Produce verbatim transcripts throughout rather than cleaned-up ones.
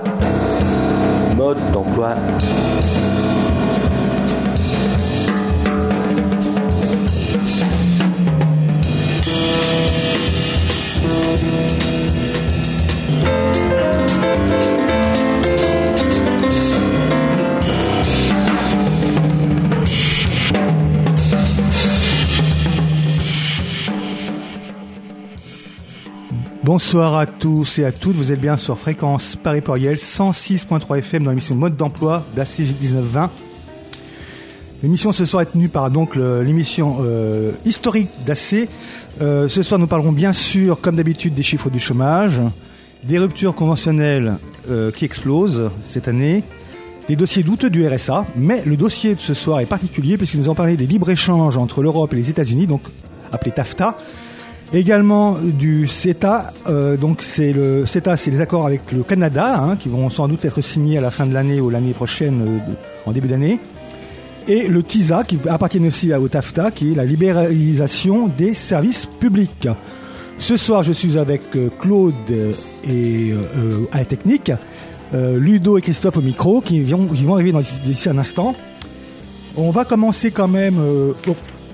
Mode d'emploi. Bonsoir à tous et à toutes, vous êtes bien sur Fréquence Paris Pluriel cent six point trois F M dans l'émission Mode d'emploi d'A C J dix-neuf vingt. L'émission ce soir est tenue par donc le, l'émission euh, historique d'A C. Euh, ce soir nous parlerons bien sûr comme d'habitude des chiffres du chômage, des ruptures conventionnelles euh, qui explosent cette année, des dossiers douteux du R S A, mais le dossier de ce soir est particulier puisque nous allons parler des libres-échanges entre l'Europe et les États-Unis, donc appelé TAFTA. Également du CETA, euh, donc c'est le CETA, c'est les accords avec le Canada, hein, qui vont sans doute être signés à la fin de l'année ou l'année prochaine, euh, de, en début d'année, et le TISA qui appartient aussi au TAFTA, qui est la libéralisation des services publics. Ce soir, je suis avec euh, Claude et euh, à la technique, euh, Ludo et Christophe au micro, qui vont, qui vont arriver dans, d'ici un instant. On va commencer quand même. Euh, oh,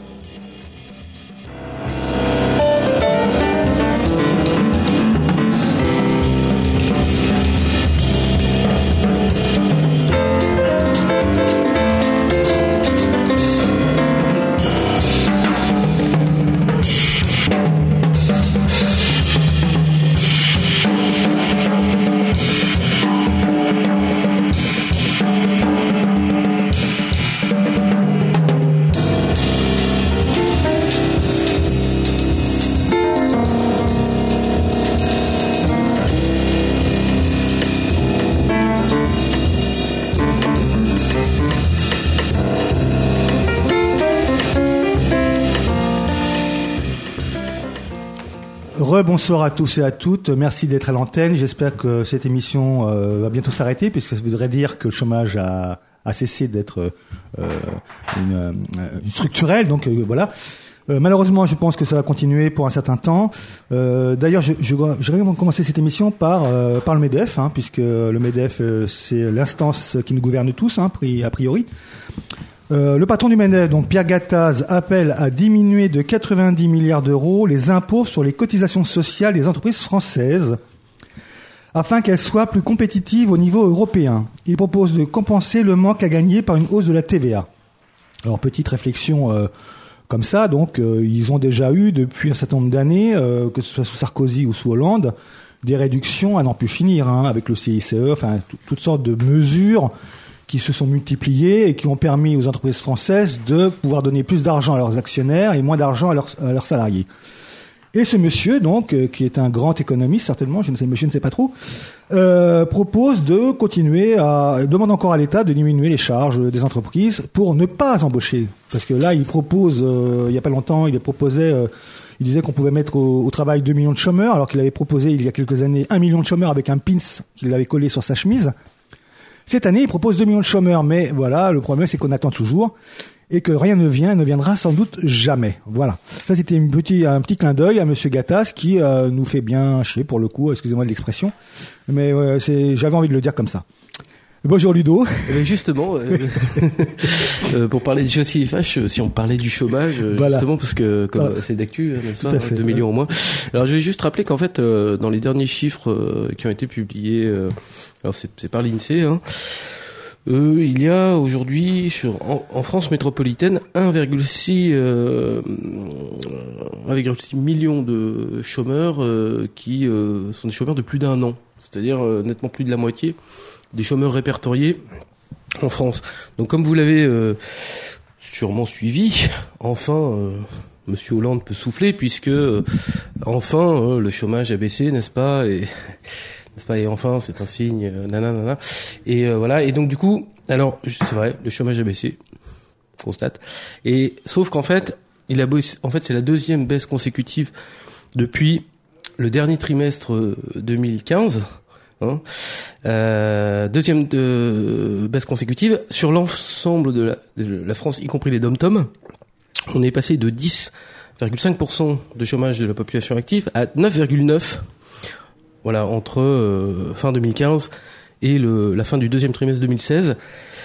Bonsoir à tous et à toutes, merci d'être à l'antenne, j'espère que cette émission euh, va bientôt s'arrêter puisque ça voudrait dire que le chômage a, a cessé d'être euh, une, euh, une structurelle, donc euh, voilà. Euh, malheureusement, je pense que ça va continuer pour un certain temps. Euh, d'ailleurs, je, je, je vais commencer cette émission par, euh, par le MEDEF, hein, puisque le MEDEF, euh, c'est l'instance qui nous gouverne tous, hein, a priori. Euh, le patron du MEDEF, donc Pierre Gattaz, appelle à diminuer de quatre-vingt-dix milliards d'euros les impôts sur les cotisations sociales des entreprises françaises afin qu'elles soient plus compétitives au niveau européen. Il propose de compenser le manque à gagner par une hausse de la T V A. Alors, petite réflexion euh, comme ça, donc euh, ils ont déjà eu depuis un certain nombre d'années, euh, que ce soit sous Sarkozy ou sous Hollande, des réductions à n'en plus finir, hein, avec le C I C E, enfin t- toutes sortes de mesures qui se sont multipliées et qui ont permis aux entreprises françaises de pouvoir donner plus d'argent à leurs actionnaires et moins d'argent à leurs, à leurs salariés. Et ce monsieur, donc, euh, qui est un grand économiste, certainement, je ne sais, je ne sais pas trop, euh, propose de continuer à, demande encore à l'État de diminuer les charges des entreprises pour ne pas embaucher. Parce que là, il propose, euh, il y a pas longtemps, il proposait, euh, il disait qu'on pouvait mettre au, au travail deux millions de chômeurs, alors qu'il avait proposé il y a quelques années un million de chômeurs avec un pins qu'il avait collé sur sa chemise. Cette année, il propose deux millions de chômeurs, mais voilà, le problème, c'est qu'on attend toujours et que rien ne vient, ne viendra sans doute jamais. Voilà. Ça, c'était une petit, un petit clin d'œil à Monsieur Gattaz qui euh, nous fait bien chier pour le coup, excusez-moi de l'expression, mais euh, c'est, j'avais envie de le dire comme ça. Bonjour Ludo. Mais justement, euh, euh, pour parler des choses qui fâchent, si on parlait du chômage, voilà. Justement, parce que comme ah, c'est d'actu, n'est-ce pas, deux millions au moins. Alors, je vais juste rappeler qu'en fait, euh, dans les derniers chiffres euh, qui ont été publiés, euh, alors c'est, c'est par l'INSEE, hein, euh, il y a aujourd'hui sur en, en France métropolitaine un virgule six euh, un virgule six millions de chômeurs euh, qui euh, sont des chômeurs de plus d'un an, c'est-à-dire euh, nettement plus de la moitié des chômeurs répertoriés en France. Donc comme vous l'avez euh, sûrement suivi, enfin euh, Monsieur Hollande peut souffler puisque euh, enfin euh, le chômage a baissé, n'est-ce pas, et n'est-ce pas, et enfin c'est un signe, euh, nanana, et euh, voilà, et donc du coup, alors c'est vrai, le chômage a baissé, on constate, et sauf qu'en fait, il a baissé, en fait c'est la deuxième baisse consécutive depuis le dernier trimestre deux mille quinze. Hein. Euh, deuxième de, baisse consécutive sur l'ensemble de la, de la France, y compris les dom-tom. On est passé de dix virgule cinq pour cent de chômage de la population active à neuf virgule neuf. Voilà, entre euh, fin deux mille quinze et le, la fin du deuxième trimestre deux mille seize.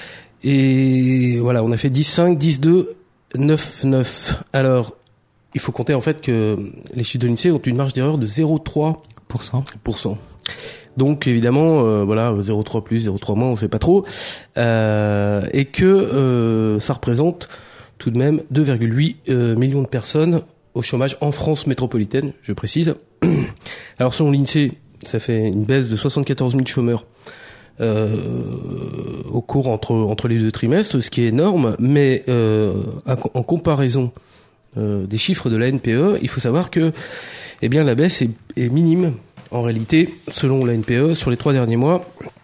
Et voilà, on a fait dix virgule cinq, dix virgule deux, neuf virgule neuf. Alors, il faut compter en fait que les chiffres de l'INSEE ont une marge d'erreur de zéro virgule trois pour cent. Donc évidemment, euh, voilà, zéro virgule trois plus, zéro virgule trois moins, on sait pas trop, euh, et que euh, ça représente tout de même deux virgule huit euh, millions de personnes au chômage en France métropolitaine, je précise. Alors selon l'INSEE, ça fait une baisse de soixante-quatorze mille chômeurs euh, au cours entre entre les deux trimestres, ce qui est énorme, mais euh, en comparaison euh, des chiffres de la N P E, il faut savoir que eh bien la baisse est, est minime. En réalité, selon la N P E, sur les trois derniers mois,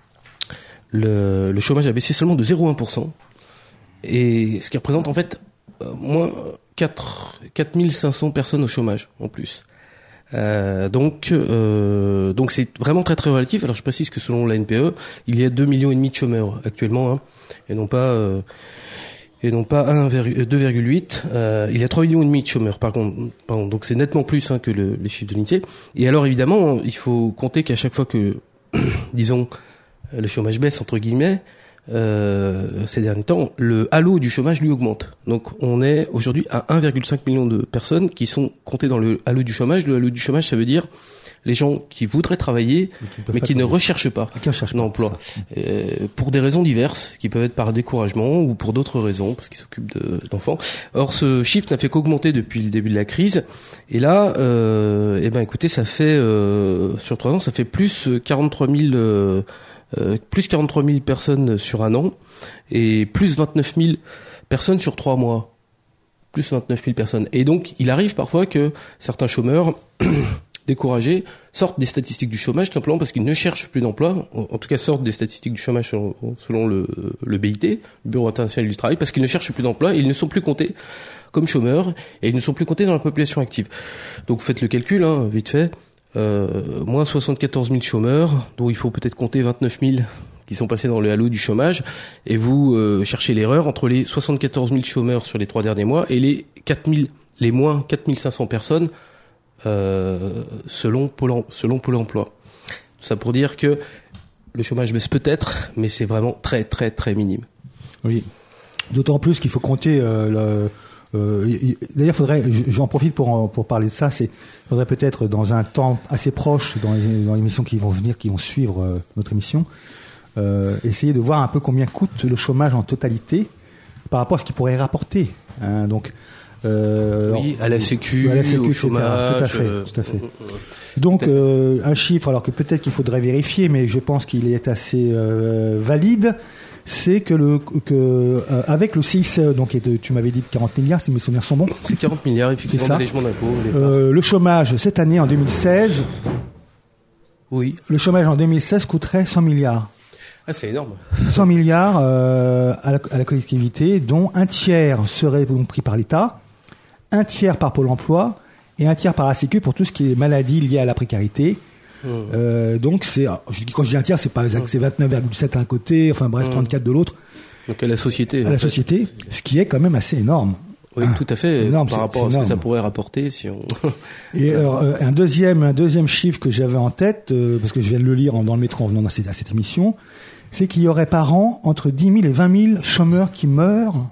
le, le chômage a baissé seulement de zéro virgule un pour cent, et ce qui représente en fait euh, moins quatre mille cinq cents personnes au chômage en plus. Euh, donc, euh, donc c'est vraiment très très relatif. Alors je précise que selon la N P E, il y a deux millions et demi de chômeurs actuellement, hein, et non pas euh, et non pas deux virgule huit. Euh, il y a trois millions et demi de chômeurs, par contre. Pardon, donc c'est nettement plus hein, que le, les chiffres de l'INSEE. Et alors évidemment, il faut compter qu'à chaque fois que, disons, le chômage baisse entre guillemets, euh, ces derniers temps, le halo du chômage lui augmente. Donc on est aujourd'hui à un virgule cinq million de personnes qui sont comptées dans le halo du chômage. Le halo du chômage, ça veut dire les gens qui voudraient travailler, mais qui ne recherchent pas d'emploi, euh, pour des raisons diverses, qui peuvent être par découragement ou pour d'autres raisons, parce qu'ils s'occupent de, d'enfants. Or, ce chiffre n'a fait qu'augmenter depuis le début de la crise. Et là, euh, eh ben, écoutez, ça fait euh, sur trois ans, ça fait plus quarante-trois mille, euh, euh, plus quarante-trois mille personnes sur un an, et plus vingt-neuf mille personnes sur trois mois. Plus vingt-neuf mille personnes. Et donc, il arrive parfois que certains chômeurs découragés sortent des statistiques du chômage tout simplement parce qu'ils ne cherchent plus d'emploi, en tout cas sortent des statistiques du chômage selon, selon le, le B I T, le Bureau international du travail, parce qu'ils ne cherchent plus d'emploi et ils ne sont plus comptés comme chômeurs et ils ne sont plus comptés dans la population active. Donc faites le calcul, hein, vite fait, euh, moins soixante-quatorze mille chômeurs, dont il faut peut-être compter vingt-neuf mille qui sont passés dans le halo du chômage, et vous euh, cherchez l'erreur entre les soixante-quatorze mille chômeurs sur les trois derniers mois et les quatre mille, les moins quatre mille cinq cents personnes Euh, selon Pôle, selon Pôle emploi. Tout ça pour dire que le chômage baisse peut-être, mais c'est vraiment très très très minime. Oui. D'autant plus qu'il faut compter. Euh, le, euh, d'ailleurs, faudrait. J'en profite pour pour parler de ça. C'est faudrait peut-être dans un temps assez proche, dans les, dans les émissions qui vont venir, qui vont suivre euh, notre émission, euh, essayer de voir un peu combien coûte le chômage en totalité par rapport à ce qu'il pourrait rapporter. Hein, donc. Euh, oui, à la Sécu, à la Sécu, au chômage. Tout à fait, tout à fait. Donc euh, un chiffre, alors que peut-être qu'il faudrait vérifier, mais je pense qu'il est assez euh, valide, c'est que le que euh, avec le C I C E, donc tu m'avais dit de quarante milliards, si mes souvenirs sont bons. C'est quarante milliards effectivement d'allègement d'impôts. Euh, le chômage cette année en deux mille seize. Oui. Le chômage en deux mille seize coûterait cent milliards. Ah, c'est énorme. cent milliards euh, à, la, à la collectivité, dont un tiers serait donc pris par l'État, un tiers par Pôle emploi et un tiers par la Sécu pour tout ce qui est maladies liées à la précarité. Mmh. Euh, donc c'est, je dis quand je dis un tiers, c'est pas exact, mmh. c'est vingt-neuf virgule sept à un côté, enfin bref, mmh. trente-quatre de l'autre. Donc à la société. À la fait. société, ce qui est quand même assez énorme. Oui, tout à fait. Énorme, par rapport à ce que ça pourrait rapporter si on. Et euh, un deuxième, un deuxième chiffre que j'avais en tête, euh, parce que je viens de le lire dans le métro en venant à cette, à cette émission, c'est qu'il y aurait par an entre dix mille et vingt mille chômeurs qui meurent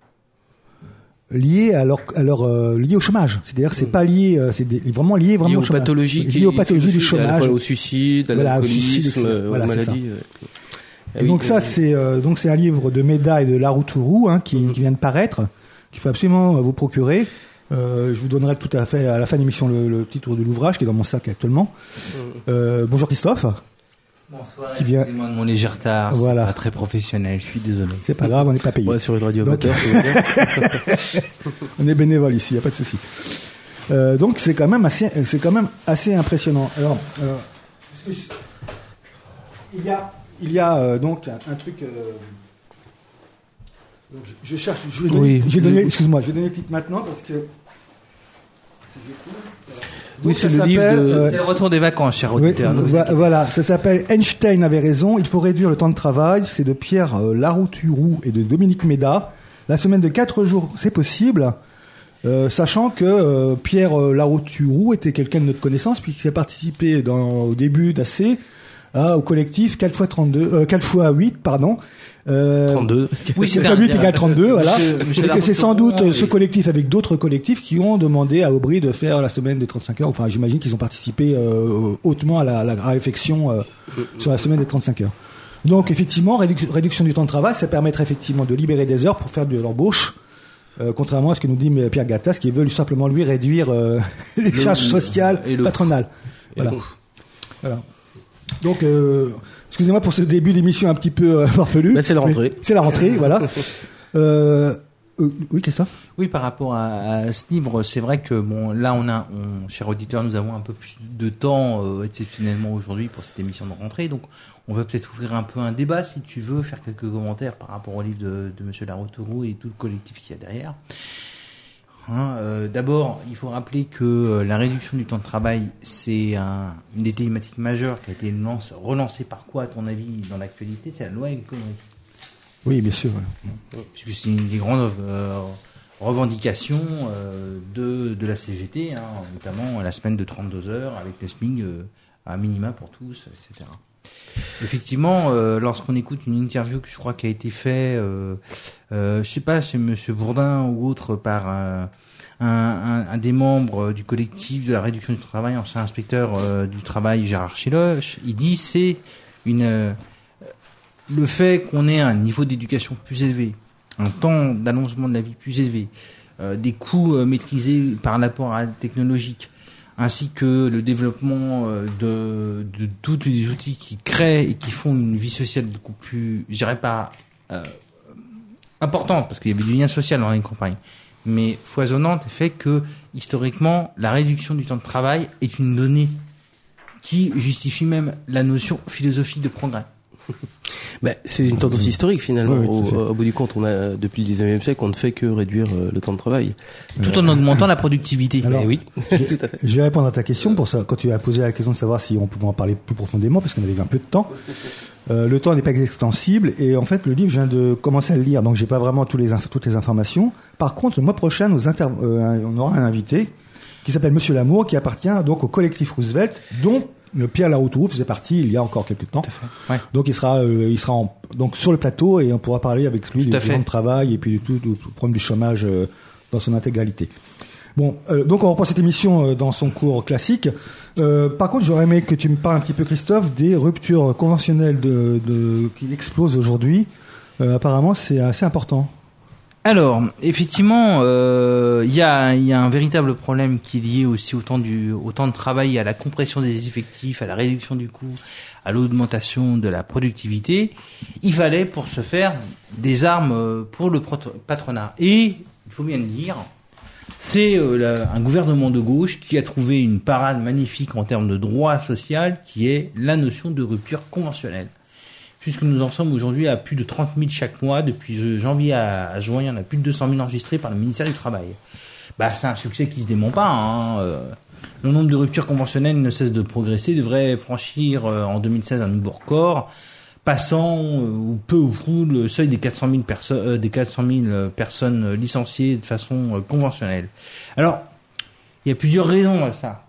liés à leur, à leur euh, liés au chômage. C'est-à-dire, c'est mmh. pas lié, euh, c'est des, vraiment lié vraiment lié au aux chômage. Pathologies lié aux pathologies du chômage, à la fois au suicide, à voilà, l'alcoolisme, suicide, aux voilà, maladies. Et, et donc oui, ça, oui. c'est euh, donc c'est un livre de Méda et de Laroutourou hein, qui, mmh. qui vient de paraître, qu'il faut absolument vous procurer. Euh, je vous donnerai tout à fait à la fin de l'émission le, le titre de l'ouvrage qui est dans mon sac actuellement. Mmh. Euh, bonjour Christophe. Bonsoir, qui vient... excusez-moi de mon léger retard, voilà. C'est pas très professionnel, je suis désolé. C'est pas grave, on n'est pas payé. Ouais, sur une radio amateur, donc... On est bénévole ici, il n'y a pas de souci. Euh, donc c'est quand même assez, c'est quand même assez impressionnant. Alors, euh, parce que je... il y a, il y a euh, donc un, un truc. Euh... Donc, je, je cherche, je vais donner, oui, je vais donner, excuse-moi, je vais donner le titre maintenant parce que. Donc, oui, c'est le livre de... euh, c'est le retour des vacances, cher auditeur. Oui, voilà, ça s'appelle Einstein avait raison, il faut réduire le temps de travail. C'est de Pierre euh, Laroutourou et de Dominique Méda. La semaine de quatre jours, c'est possible, euh, sachant que euh, Pierre euh, Laroutourou était quelqu'un de notre connaissance puisqu'il a participé dans, au début d'A C ah, au collectif quatre fois trente-deux, euh, quatre fois huit, pardon. Euh, trente-deux. Oui, c'est un huit égale trente-deux, voilà. Monsieur, et que c'est sans doute et... ce collectif avec d'autres collectifs qui ont demandé à Aubry de faire la semaine de trente-cinq heures. Enfin, j'imagine qu'ils ont participé euh, hautement à la, à la réflexion euh, sur la semaine des trente-cinq heures. Donc, effectivement, réduc- réduction du temps de travail, ça permettrait effectivement de libérer des heures pour faire de l'embauche. Euh, contrairement à ce que nous dit Pierre Gattaz, qui veut simplement lui réduire euh, les le, charges sociales le, patronales. Voilà. voilà. Donc, euh, excusez-moi pour ce début d'émission un petit peu euh, farfelu. Ben, c'est la rentrée. C'est la rentrée, voilà. Euh, euh, oui, Christophe ? Oui, par rapport à, à ce livre, c'est vrai que bon, là, on a, on, chers auditeurs, nous avons un peu plus de temps euh, exceptionnellement aujourd'hui pour cette émission de rentrée, donc on va peut-être ouvrir un peu un débat, si tu veux, faire quelques commentaires par rapport au livre de, de Monsieur Laroturu et tout le collectif qu'il y a derrière. Hein, euh, d'abord, il faut rappeler que euh, la réduction du temps de travail, c'est un, une des thématiques majeures qui a été lance, relancée par quoi, à ton avis, dans l'actualité ? C'est la loi El Khomri. Oui, bien sûr. Ouais. Puisque c'est une des grandes euh, revendications euh, de, de la C G T, hein, notamment la semaine de trente-deux heures avec le S M I C euh, à minima pour tous, et cetera. Effectivement, euh, lorsqu'on écoute une interview que je crois qui a été faite, euh, euh, je sais pas, chez Monsieur Bourdin ou autre, par euh, un, un, un des membres du collectif de la réduction du travail, ancien inspecteur euh, du travail Gérard Cheloche, il dit c'est une euh, le fait qu'on ait un niveau d'éducation plus élevé, un temps d'allongement de la vie plus élevé, euh, des coûts euh, maîtrisés par l'apport technologique, ainsi que le développement de, de tous les outils qui créent et qui font une vie sociale beaucoup plus, je dirais pas euh, importante, parce qu'il y avait du lien social dans les campagnes, mais foisonnante, fait que, historiquement, la réduction du temps de travail est une donnée qui justifie même la notion philosophique de progrès. Ben, c'est une tendance historique finalement. Oui, oui, au, au bout du compte, on a depuis le dix-neuvième siècle, on ne fait que réduire euh, le temps de travail, tout en augmentant la productivité. Alors, eh oui. Tout à fait. Je vais répondre à ta question pour ça. Quand tu as posé la question de savoir si on pouvait en parler plus profondément, parce qu'on avait un peu de temps. Euh, le temps n'est pas extensible et en fait le livre, je viens de commencer à le lire, donc j'ai pas vraiment tous les inf- toutes les informations. Par contre, le mois prochain, nous inter- euh, on aura un invité qui s'appelle Monsieur Lamour, qui appartient donc au collectif Roosevelt, dont le Pierre Laroturu faisait partie il y a encore quelques temps. Ouais. Donc il sera, euh, il sera en, donc sur le plateau et on pourra parler avec lui du temps de travail et puis du tout, du problème du chômage euh, dans son intégralité. Bon, euh, donc on reprend cette émission euh, dans son cours classique. Euh, par contre, j'aurais aimé que tu me parles un petit peu, Christophe, des ruptures conventionnelles de, de, qui explosent aujourd'hui. Euh, apparemment, c'est assez important. Alors, effectivement, il euh, y, a, y a un véritable problème qui est lié aussi au temps, du, au temps de travail, à la compression des effectifs, à la réduction du coût, à l'augmentation de la productivité. Il fallait, pour ce faire, des armes pour le patronat. Et, il faut bien le dire, c'est euh, la, un gouvernement de gauche qui a trouvé une parade magnifique en termes de droit social, qui est la notion de rupture conventionnelle. Puisque nous en sommes aujourd'hui à plus de trente mille chaque mois, depuis janvier à, à juin, il y en a plus de deux cent mille enregistrés par le ministère du Travail. Bah, c'est un succès qui se dément pas, hein. Euh, le nombre de ruptures conventionnelles ne cesse de progresser, devrait franchir euh, en deux mille seize un nouveau record, passant euh, ou peu ou prou le seuil des quatre cent mille perso- euh, des quatre cent mille euh, personnes licenciées de façon euh, conventionnelle. Alors, il y a plusieurs raisons à ça.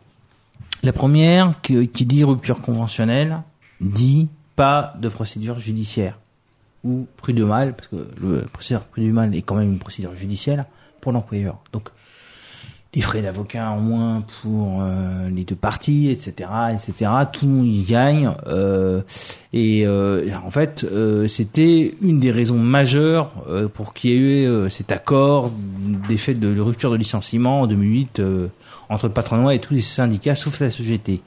La première, qui, qui dit rupture conventionnelle, dit pas de procédure judiciaire ou prud'homale, parce que le procédure prud'homale est quand même une procédure judiciaire pour l'employeur. Donc, des frais d'avocat en moins pour euh, les deux parties, et cetera, et cetera. Tout le monde y gagne. Euh, et euh, en fait, euh, c'était une des raisons majeures euh, pour qu'il y ait eu euh, cet accord des faits de, de rupture de licenciement en deux mille huit euh, entre le patronat et tous les syndicats, sauf la C G T.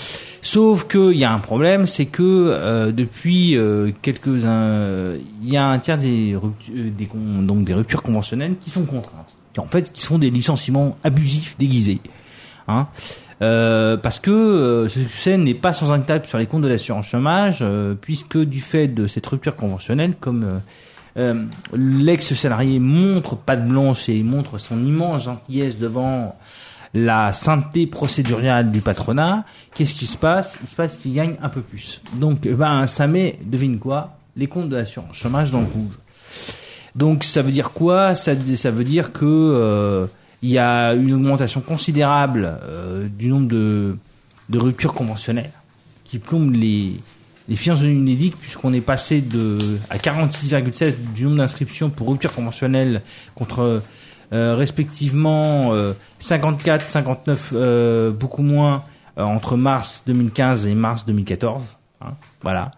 Sauf que il y a un problème, c'est que euh, depuis euh, quelques uns, il y a un tiers des ruptures, des donc des ruptures conventionnelles qui sont contraintes, qui en fait qui sont des licenciements abusifs déguisés, hein, euh, parce que euh, ce succès n'est pas sans impact sur les comptes de l'assurance chômage, euh, puisque du fait de cette rupture conventionnelle, comme euh, euh, l'ex-salarié montre patte blanche et montre son immense gentillesse devant la sainteté procédurale du patronat, qu'est-ce qui se passe ? Il se passe qu'il gagne un peu plus. Donc, ben, ça met, devine quoi, les comptes de l'assurance chômage dans le rouge. Donc, ça veut dire quoi ? Ça, ça veut dire que euh, il y a une augmentation considérable euh, du nombre de, de ruptures conventionnelles qui plombent les, les finances de l'Unédic, puisqu'on est passé de à quarante-six virgule seize du nombre d'inscriptions pour rupture conventionnelle contre euh, respectivement euh, cinquante-quatre, cinquante-neuf, euh, beaucoup moins euh, entre mars deux mille quinze et mars deux mille quatorze. Hein, voilà.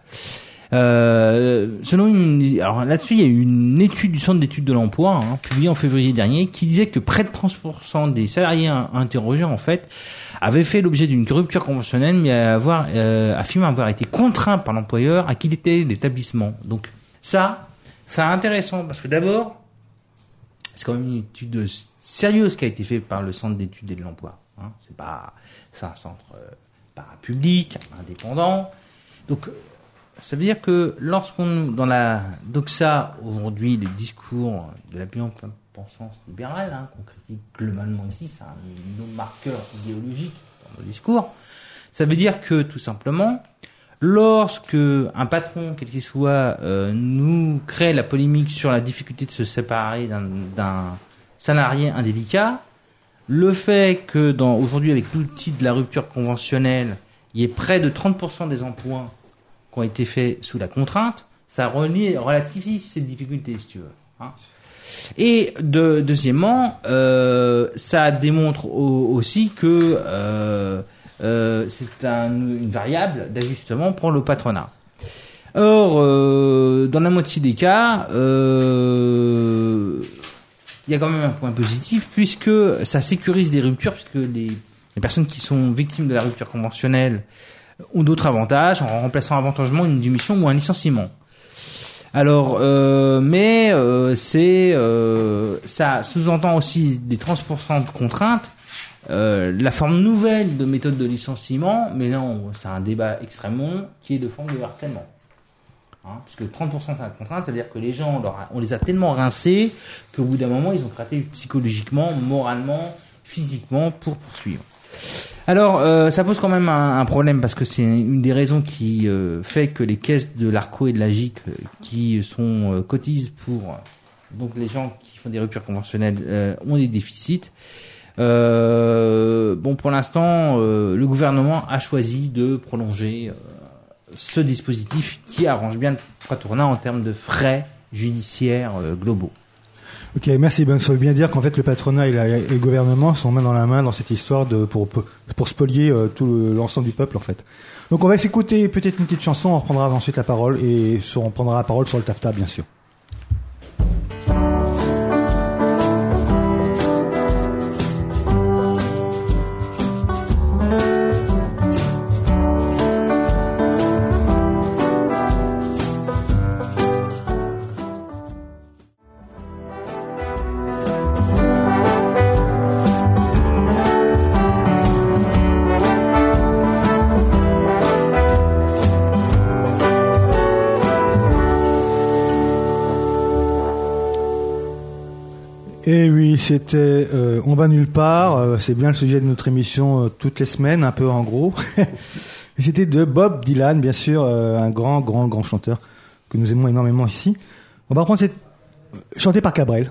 Euh, selon une, alors là-dessus, il y a eu une étude du Centre d'études de l'emploi, hein, publiée en février dernier, qui disait que près de trente pour cent des salariés interrogés, en fait, avaient fait l'objet d'une rupture conventionnelle, mais avoir, euh, affirment avoir été contraints par l'employeur à quitter l'établissement. Donc ça, c'est intéressant parce que d'abord, c'est quand même une étude sérieuse qui a été faite par le Centre d'études et de l'emploi. Hein. C'est pas, c'est un centre euh, parapublic, indépendant. Donc ça veut dire que lorsqu'on, dans la doxa, aujourd'hui, le discours de la bien-pensance libérale, hein, qu'on critique globalement ici, c'est un marqueur idéologique dans le discours, ça veut dire que, tout simplement, lorsque un patron, quel qu'il soit, euh, nous crée la polémique sur la difficulté de se séparer d'un, d'un salarié indélicat, le fait que, dans, aujourd'hui, avec l'outil de la rupture conventionnelle, il y ait près de trente pour cent des emplois qui ont été faits sous la contrainte, ça relie, relativise cette difficulté, si tu veux. Hein. Et de, deuxièmement, euh, ça démontre au, aussi que euh, euh, c'est un, une variable d'ajustement pour le patronat. Or, euh, dans la moitié des cas, euh, il y a quand même un point positif puisque ça sécurise des ruptures, puisque les, les personnes qui sont victimes de la rupture conventionnelle ont d'autres avantages en remplaçant avantagement une démission ou un licenciement. Alors, euh, mais euh, c'est euh, ça sous-entend aussi des trente pour cent de contraintes, euh, la forme nouvelle de méthode de licenciement, mais non, c'est un débat extrêmement long qui est de forme de harcèlement. Hein, puisque trente pour cent de contraintes, ça veut dire que les gens, on, leur a, on les a tellement rincés qu'au bout d'un moment, ils ont craqué psychologiquement, moralement, physiquement pour poursuivre. Alors, euh, ça pose quand même un, un problème parce que c'est une des raisons qui euh, fait que les caisses de l'Arco et de la G I C, euh, qui sont euh, cotisent pour euh, donc les gens qui font des ruptures conventionnelles euh, ont des déficits. Euh, bon, pour l'instant, euh, le gouvernement a choisi de prolonger euh, ce dispositif qui arrange bien le patronat en termes de frais judiciaires euh, globaux. Ok, merci. Ben, ça veut bien dire qu'en fait le patronat et, la, et le gouvernement sont main dans la main dans cette histoire de pour pour spolier euh, tout le, l'ensemble du peuple en fait. Donc on va s'écouter peut-être une petite chanson, on reprendra ensuite la parole et sur, on prendra la parole sur le TAFTA bien sûr. Et oui, c'était euh, On va nulle part, euh, c'est bien le sujet de notre émission euh, toutes les semaines, un peu en gros. C'était de Bob Dylan, bien sûr, euh, un grand, grand, grand chanteur que nous aimons énormément ici. On va reprendre cette... chanté par Cabrel.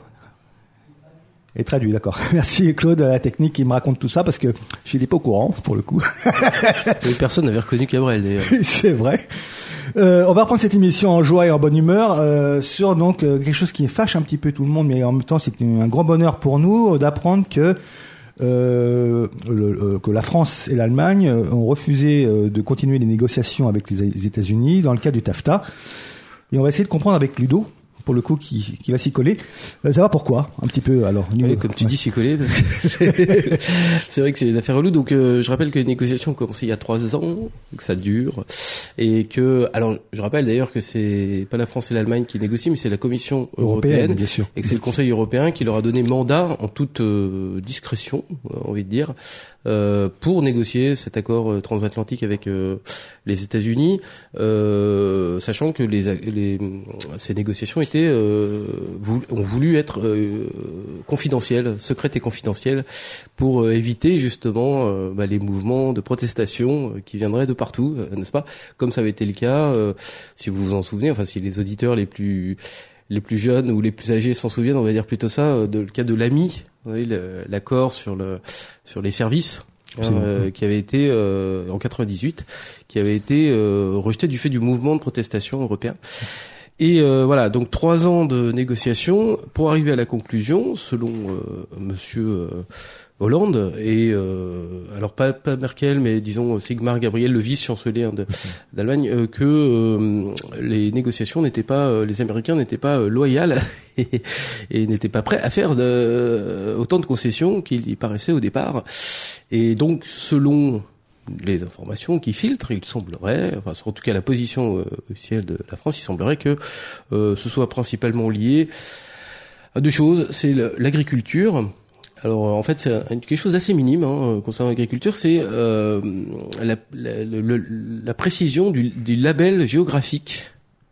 Et traduit, d'accord. Merci Claude à la technique qui me raconte tout ça parce que je n'étais pas au courant, pour le coup. Personne n'avait reconnu Cabrel, d'ailleurs. C'est vrai. Euh, on va reprendre cette émission en joie et en bonne humeur euh, sur donc euh, quelque chose qui fâche un petit peu tout le monde, mais en même temps c'est un grand bonheur pour nous d'apprendre que euh, le, euh, que la France et l'Allemagne ont refusé euh, de continuer les négociations avec les, les États-Unis dans le cadre du TAFTA. Et on va essayer de comprendre avec Ludo, pour le coup, qui, qui va s'y coller. Euh, savoir pourquoi, un petit peu, alors. Niveau, oui, comme tu ouais. dis, s'y coller, parce que c'est, c'est vrai que c'est une affaire relou. Donc, euh, je rappelle que les négociations ont commencé il y a trois ans, que ça dure, et que, alors, je rappelle d'ailleurs que c'est pas la France et l'Allemagne qui négocient, mais c'est la Commission européenne, européenne bien sûr. Et que c'est le Conseil européen qui leur a donné mandat en toute euh, discrétion, on envie de dire, euh, pour négocier cet accord transatlantique avec euh, les États-Unis, euh, sachant que les, les ces négociations étaient Euh, ont voulu être euh, confidentielles, secrètes et confidentielles, pour euh, éviter justement euh, bah, les mouvements de protestation euh, qui viendraient de partout, euh, n'est-ce pas ? Comme ça avait été le cas, euh, si vous vous en souvenez, enfin si les auditeurs les plus les plus jeunes ou les plus âgés s'en souviennent, on va dire plutôt ça, euh, de, le cas de l'A M I, vous voyez, le, l'accord sur le sur les services. euh, qui avait été euh, en quatre-vingt-dix-huit, qui avait été euh, rejeté du fait du mouvement de protestation européen. Et euh, voilà, donc trois ans de négociations pour arriver à la conclusion, selon euh, Monsieur euh, Hollande et euh, alors pas pas Merkel, mais disons Sigmar Gabriel, le vice-chancelier de, d'Allemagne, euh, que euh, les négociations n'étaient pas, euh, les Américains n'étaient pas euh, loyaux et, et n'étaient pas prêts à faire de, euh, autant de concessions qu'il y paraissait au départ. Et donc, selon les informations qui filtrent, il semblerait, enfin en tout cas la position euh, officielle de la France, il semblerait que euh, ce soit principalement lié à deux choses. C'est le, l'agriculture. Alors en fait c'est quelque chose d'assez minime hein, concernant l'agriculture, c'est euh, la, la, la, la précision du, du label géographique,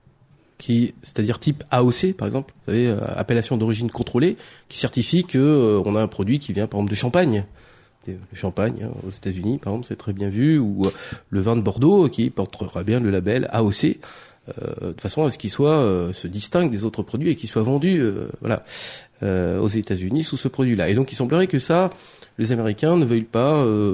qui, c'est-à-dire type A O C par exemple, vous savez, appellation d'origine contrôlée, qui certifie que euh, on a un produit qui vient par exemple de Champagne. Le champagne hein, aux États-Unis, par exemple, c'est très bien vu, ou euh, le vin de Bordeaux qui portera bien le label A O C, euh, de façon à ce qu'il soit euh, se distingue des autres produits et qu'il soit vendu, euh, voilà, euh, aux États-Unis sous ce produit-là. Et donc, il semblerait que ça, les Américains ne veuillent pas, euh,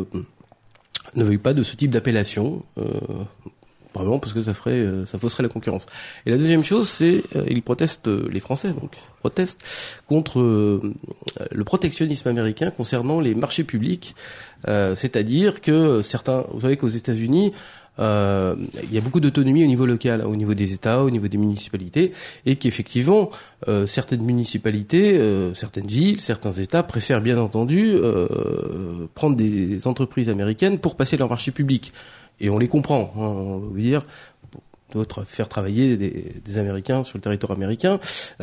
ne veuillent pas de ce type d'appellation. Euh, Vraiment parce que ça ferait, ça fausserait la concurrence. Et la deuxième chose, c'est euh, ils protestent, euh, les Français donc protestent contre euh, le protectionnisme américain concernant les marchés publics. Euh, c'est-à-dire que certains, vous savez qu'aux États-Unis, euh, il y a beaucoup d'autonomie au niveau local, hein, au niveau des États, au niveau des municipalités, et qu'effectivement euh, certaines municipalités, euh, certaines villes, certains États préfèrent bien entendu euh, prendre des entreprises américaines pour passer leur marché public. Et on les comprend, hein, on va vous dire, d'autres faire travailler des, des Américains sur le territoire américain.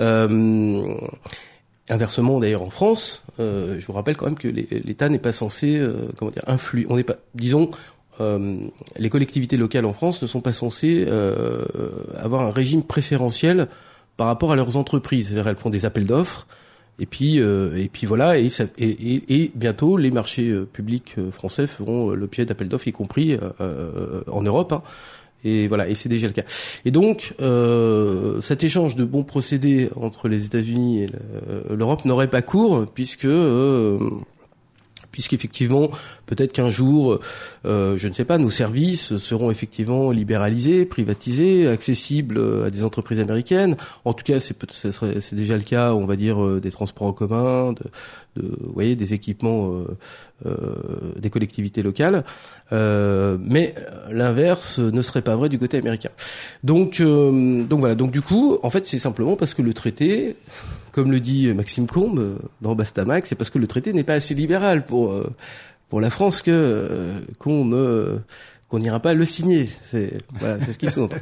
Euh, inversement, d'ailleurs, en France, euh, je vous rappelle quand même que les, l'État n'est pas censé, euh, comment dire, influer. On n'est pas, disons, euh, les collectivités locales en France ne sont pas censées euh, avoir un régime préférentiel par rapport à leurs entreprises. C'est-à-dire, elles font des appels d'offres. Et puis, euh, et puis voilà, et, ça, et, et, et bientôt les marchés euh, publics euh, français feront euh, l'objet d'appels d'offres, y compris euh, euh, en Europe. Hein. Et voilà, et c'est déjà le cas. Et donc, euh, cet échange de bons procédés entre les États-Unis et l'Europe n'aurait pas cours, puisque euh, puisqu'effectivement, peut-être qu'un jour, euh, je ne sais pas, nos services seront effectivement libéralisés, privatisés, accessibles à des entreprises américaines. En tout cas, c'est, c'est, c'est déjà le cas, on va dire, des transports en commun, de, de vous voyez, des équipements euh, euh, des collectivités locales. Euh, mais l'inverse ne serait pas vrai du côté américain. Donc, euh, donc voilà. Donc du coup, en fait, c'est simplement parce que le traité, comme le dit Maxime Combe dans Bastamax, c'est parce que le traité n'est pas assez libéral pour euh, pour la France que euh, qu'on ne qu'on n'ira pas le signer. C'est voilà, c'est ce qui sous-entend.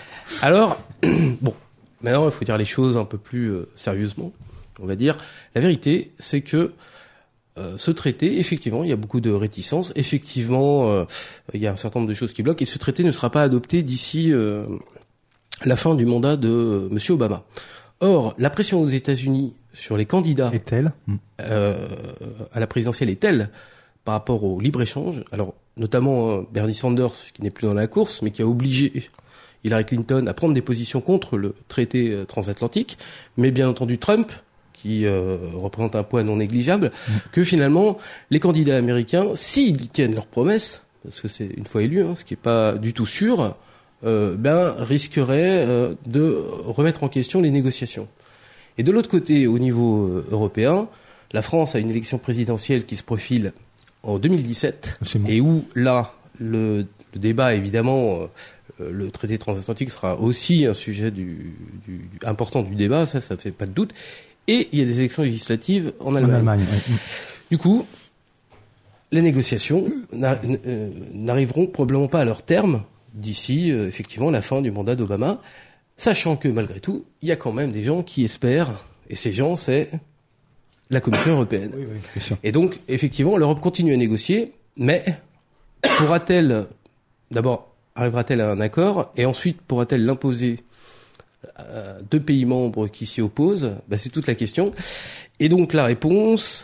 Alors bon, maintenant il faut dire les choses un peu plus euh, sérieusement. On va dire la vérité, c'est que euh, ce traité, effectivement, il y a beaucoup de réticences. Effectivement, euh, il y a un certain nombre de choses qui bloquent, et ce traité ne sera pas adopté d'ici euh, la fin du mandat de euh, Monsieur Obama. Or, la pression aux États-Unis sur les candidats est-elle euh, à la présidentielle est telle par rapport au libre-échange. Alors, notamment euh, Bernie Sanders, qui n'est plus dans la course, mais qui a obligé Hillary Clinton à prendre des positions contre le traité euh, transatlantique, mais bien entendu Trump, qui euh, représente un poids non négligeable, mmh. que finalement, les candidats américains, s'ils tiennent leurs promesses, parce que c'est une fois élu, hein, ce qui n'est pas du tout sûr, Euh, ben risquerait euh, de remettre en question les négociations. Et de l'autre côté, au niveau euh, européen, la France a une élection présidentielle qui se profile en deux mille dix-sept, bon. Et où là, le, le débat, évidemment, euh, le traité transatlantique sera aussi un sujet du, du, du, important du débat, ça, ça fait pas de doute. Et il y a des élections législatives en Allemagne. En Allemagne ouais. Du coup, les négociations n'a, euh, n'arriveront probablement pas à leur terme d'ici, euh, effectivement, la fin du mandat d'Obama, sachant que, malgré tout, il y a quand même des gens qui espèrent, et ces gens, c'est la Commission européenne. Oui, oui, bien sûr. Et donc, effectivement, l'Europe continue à négocier, mais pourra-t-elle, d'abord, arrivera-t-elle à un accord, et ensuite, pourra-t-elle l'imposer à deux pays membres qui s'y opposent? Ben, c'est toute la question. Et donc, la réponse...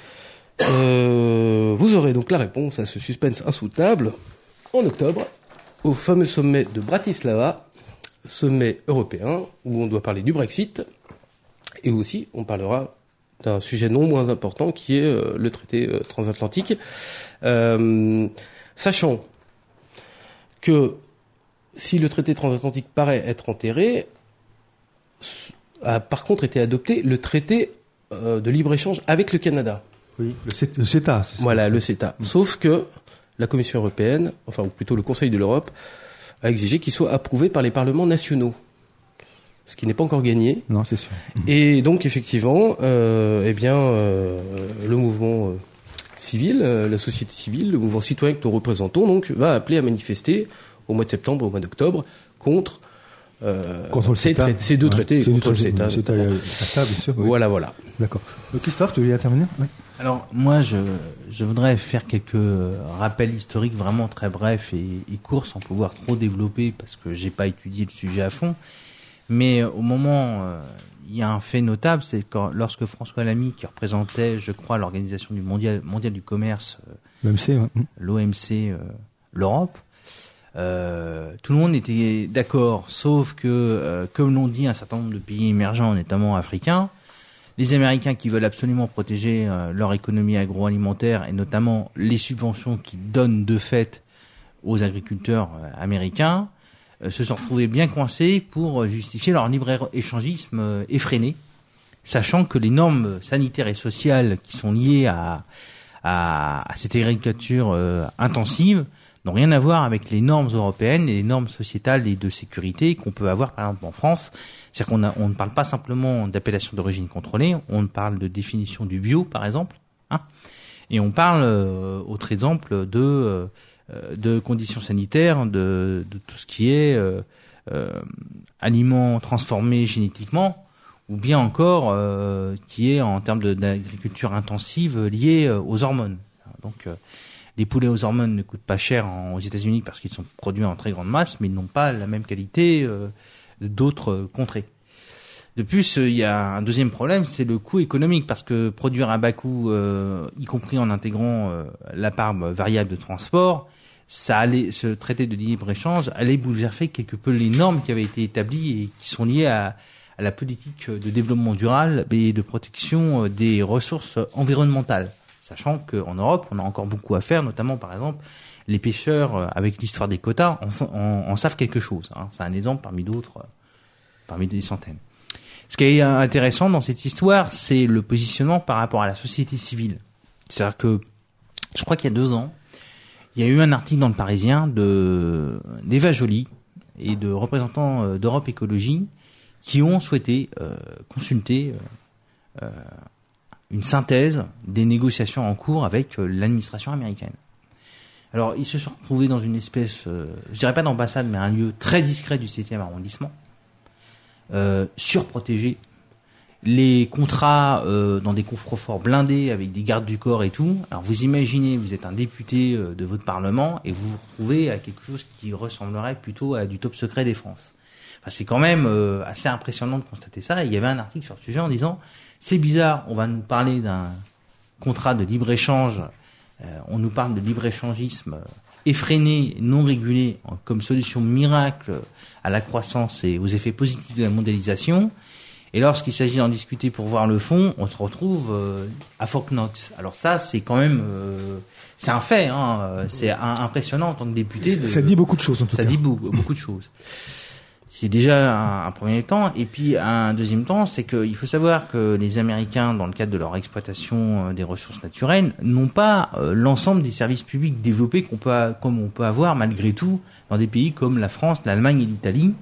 Euh, vous aurez donc la réponse à ce suspense insoutenable en octobre, au fameux sommet de Bratislava, sommet européen, où on doit parler du Brexit, et aussi on parlera d'un sujet non moins important qui est euh, le traité euh, transatlantique, euh, sachant que si le traité transatlantique paraît être enterré, a par contre été adopté le traité euh, de libre-échange avec le Canada. Oui, le CETA. C'est ça. Voilà, le CETA. Mmh. Sauf que la Commission européenne, enfin ou plutôt le Conseil de l'Europe, a exigé qu'il soit approuvé par les parlements nationaux. Ce qui n'est pas encore gagné. Non, c'est sûr. Et donc, effectivement, euh, eh bien, euh, le mouvement euh, civil, euh, la société civile, le mouvement citoyen que nous représentons, donc, va appeler à manifester au mois de septembre, au mois d'octobre, contre, euh, contre ces, tra- ces deux ouais, traités, contre le CETA. Le CETA, bien sûr. Oui. Voilà, voilà. D'accord. Christophe, tu voulais terminer ? Oui. Alors, moi, je, je voudrais faire quelques rappels historiques vraiment très brefs et, et courts, sans pouvoir trop développer, parce que j'ai pas étudié le sujet à fond. Mais au moment, euh, il y a un fait notable, c'est quand, lorsque François Lamy, qui représentait, je crois, l'organisation du mondial, mondial du commerce, euh, l'O M C, ouais. l'O M C, euh, l'Europe, euh, tout le monde était d'accord, sauf que, euh, comme l'ont dit un certain nombre de pays émergents, notamment africains, les Américains qui veulent absolument protéger euh, leur économie agroalimentaire et notamment les subventions qu'ils donnent de fait aux agriculteurs euh, américains, se sont retrouvés bien coincés pour justifier leur libre-échangisme effréné, sachant que les normes sanitaires et sociales qui sont liées à, à, à cette agriculture euh, intensive n'ont rien à voir avec les normes européennes et les normes sociétales et de sécurité qu'on peut avoir par exemple en France. C'est-à-dire qu'on a, on ne parle pas simplement d'appellation d'origine contrôlée, on parle de définition du bio par exemple, hein, et on parle euh, autre exemple de... Euh, de conditions sanitaires, de, de tout ce qui est euh, euh, aliments transformés génétiquement, ou bien encore euh, qui est en termes de, d'agriculture intensive liée euh, aux hormones. Donc euh, les poulets aux hormones ne coûtent pas cher en, aux États-Unis parce qu'ils sont produits en très grande masse, mais ils n'ont pas la même qualité euh, d'autres contrées. De plus, il y a un deuxième problème, c'est le coût économique, parce que produire à bas coût, euh, y compris en intégrant euh, la part variable de transport, ça allait, ce traité de libre-échange allait bouleverser quelque peu les normes qui avaient été établies et qui sont liées à, à la politique de développement durable et de protection des ressources environnementales. Sachant qu'en Europe, on a encore beaucoup à faire, notamment par exemple, les pêcheurs, avec l'histoire des quotas, en, en, en savent quelque chose. Hein. C'est un exemple parmi d'autres, parmi des centaines. Ce qui est intéressant dans cette histoire, c'est le positionnement par rapport à la société civile. C'est-à-dire que, je crois qu'il y a deux ans, il y a eu un article dans le Parisien de d'Eva Joly et de représentants d'Europe Écologie qui ont souhaité euh, consulter euh, une synthèse des négociations en cours avec euh, l'administration américaine. Alors, ils se sont retrouvés dans une espèce, euh, je dirais pas d'ambassade, mais un lieu très discret du septième arrondissement, euh, surprotégé. Les contrats euh, dans des coffres-forts blindés avec des gardes du corps et tout. Alors vous imaginez, vous êtes un député euh, de votre parlement et vous vous retrouvez à quelque chose qui ressemblerait plutôt à du top secret défense. Enfin, c'est quand même euh, assez impressionnant de constater ça. Et il y avait un article sur le sujet en disant c'est bizarre, on va nous parler d'un contrat de libre-échange, euh, on nous parle de libre-échangisme effréné, non régulé, comme solution miracle à la croissance et aux effets positifs de la mondialisation. Et lorsqu'il s'agit d'en discuter pour voir le fond, on se retrouve euh, à Fort Knox. Alors ça, c'est quand même, euh, c'est un fait, hein, c'est un, impressionnant en tant que député. De, ça dit beaucoup de choses en tout ça cas. Ça dit beaucoup, beaucoup de choses. C'est déjà un, un premier temps. Et puis un deuxième temps, c'est qu'il faut savoir que les Américains, dans le cadre de leur exploitation des ressources naturelles, n'ont pas euh, l'ensemble des services publics développés qu'on peut, comme on peut avoir malgré tout dans des pays comme la France, l'Allemagne et l'Italie.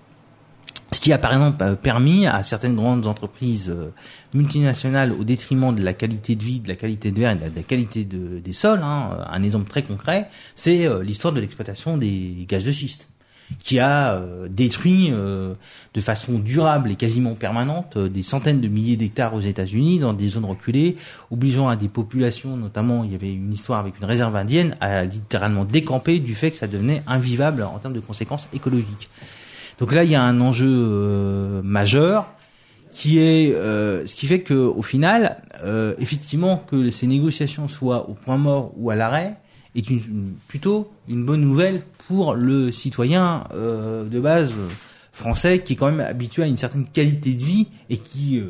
Ce qui a par exemple permis à certaines grandes entreprises multinationales, au détriment de la qualité de vie, de la qualité de l'air et de la qualité de, des sols, hein, un exemple très concret, c'est l'histoire de l'exploitation des gaz de schiste, qui a euh, détruit euh, de façon durable et quasiment permanente euh, des centaines de milliers d'hectares aux États-Unis dans des zones reculées, obligeant à des populations, notamment il y avait une histoire avec une réserve indienne, à littéralement décamper du fait que ça devenait invivable en termes de conséquences écologiques. Donc là, il y a un enjeu euh, majeur qui est euh, ce qui fait que au final, euh, effectivement, que ces négociations soient au point mort ou à l'arrêt est une, une, plutôt une bonne nouvelle pour le citoyen euh, de base français qui est quand même habitué à une certaine qualité de vie et qui euh,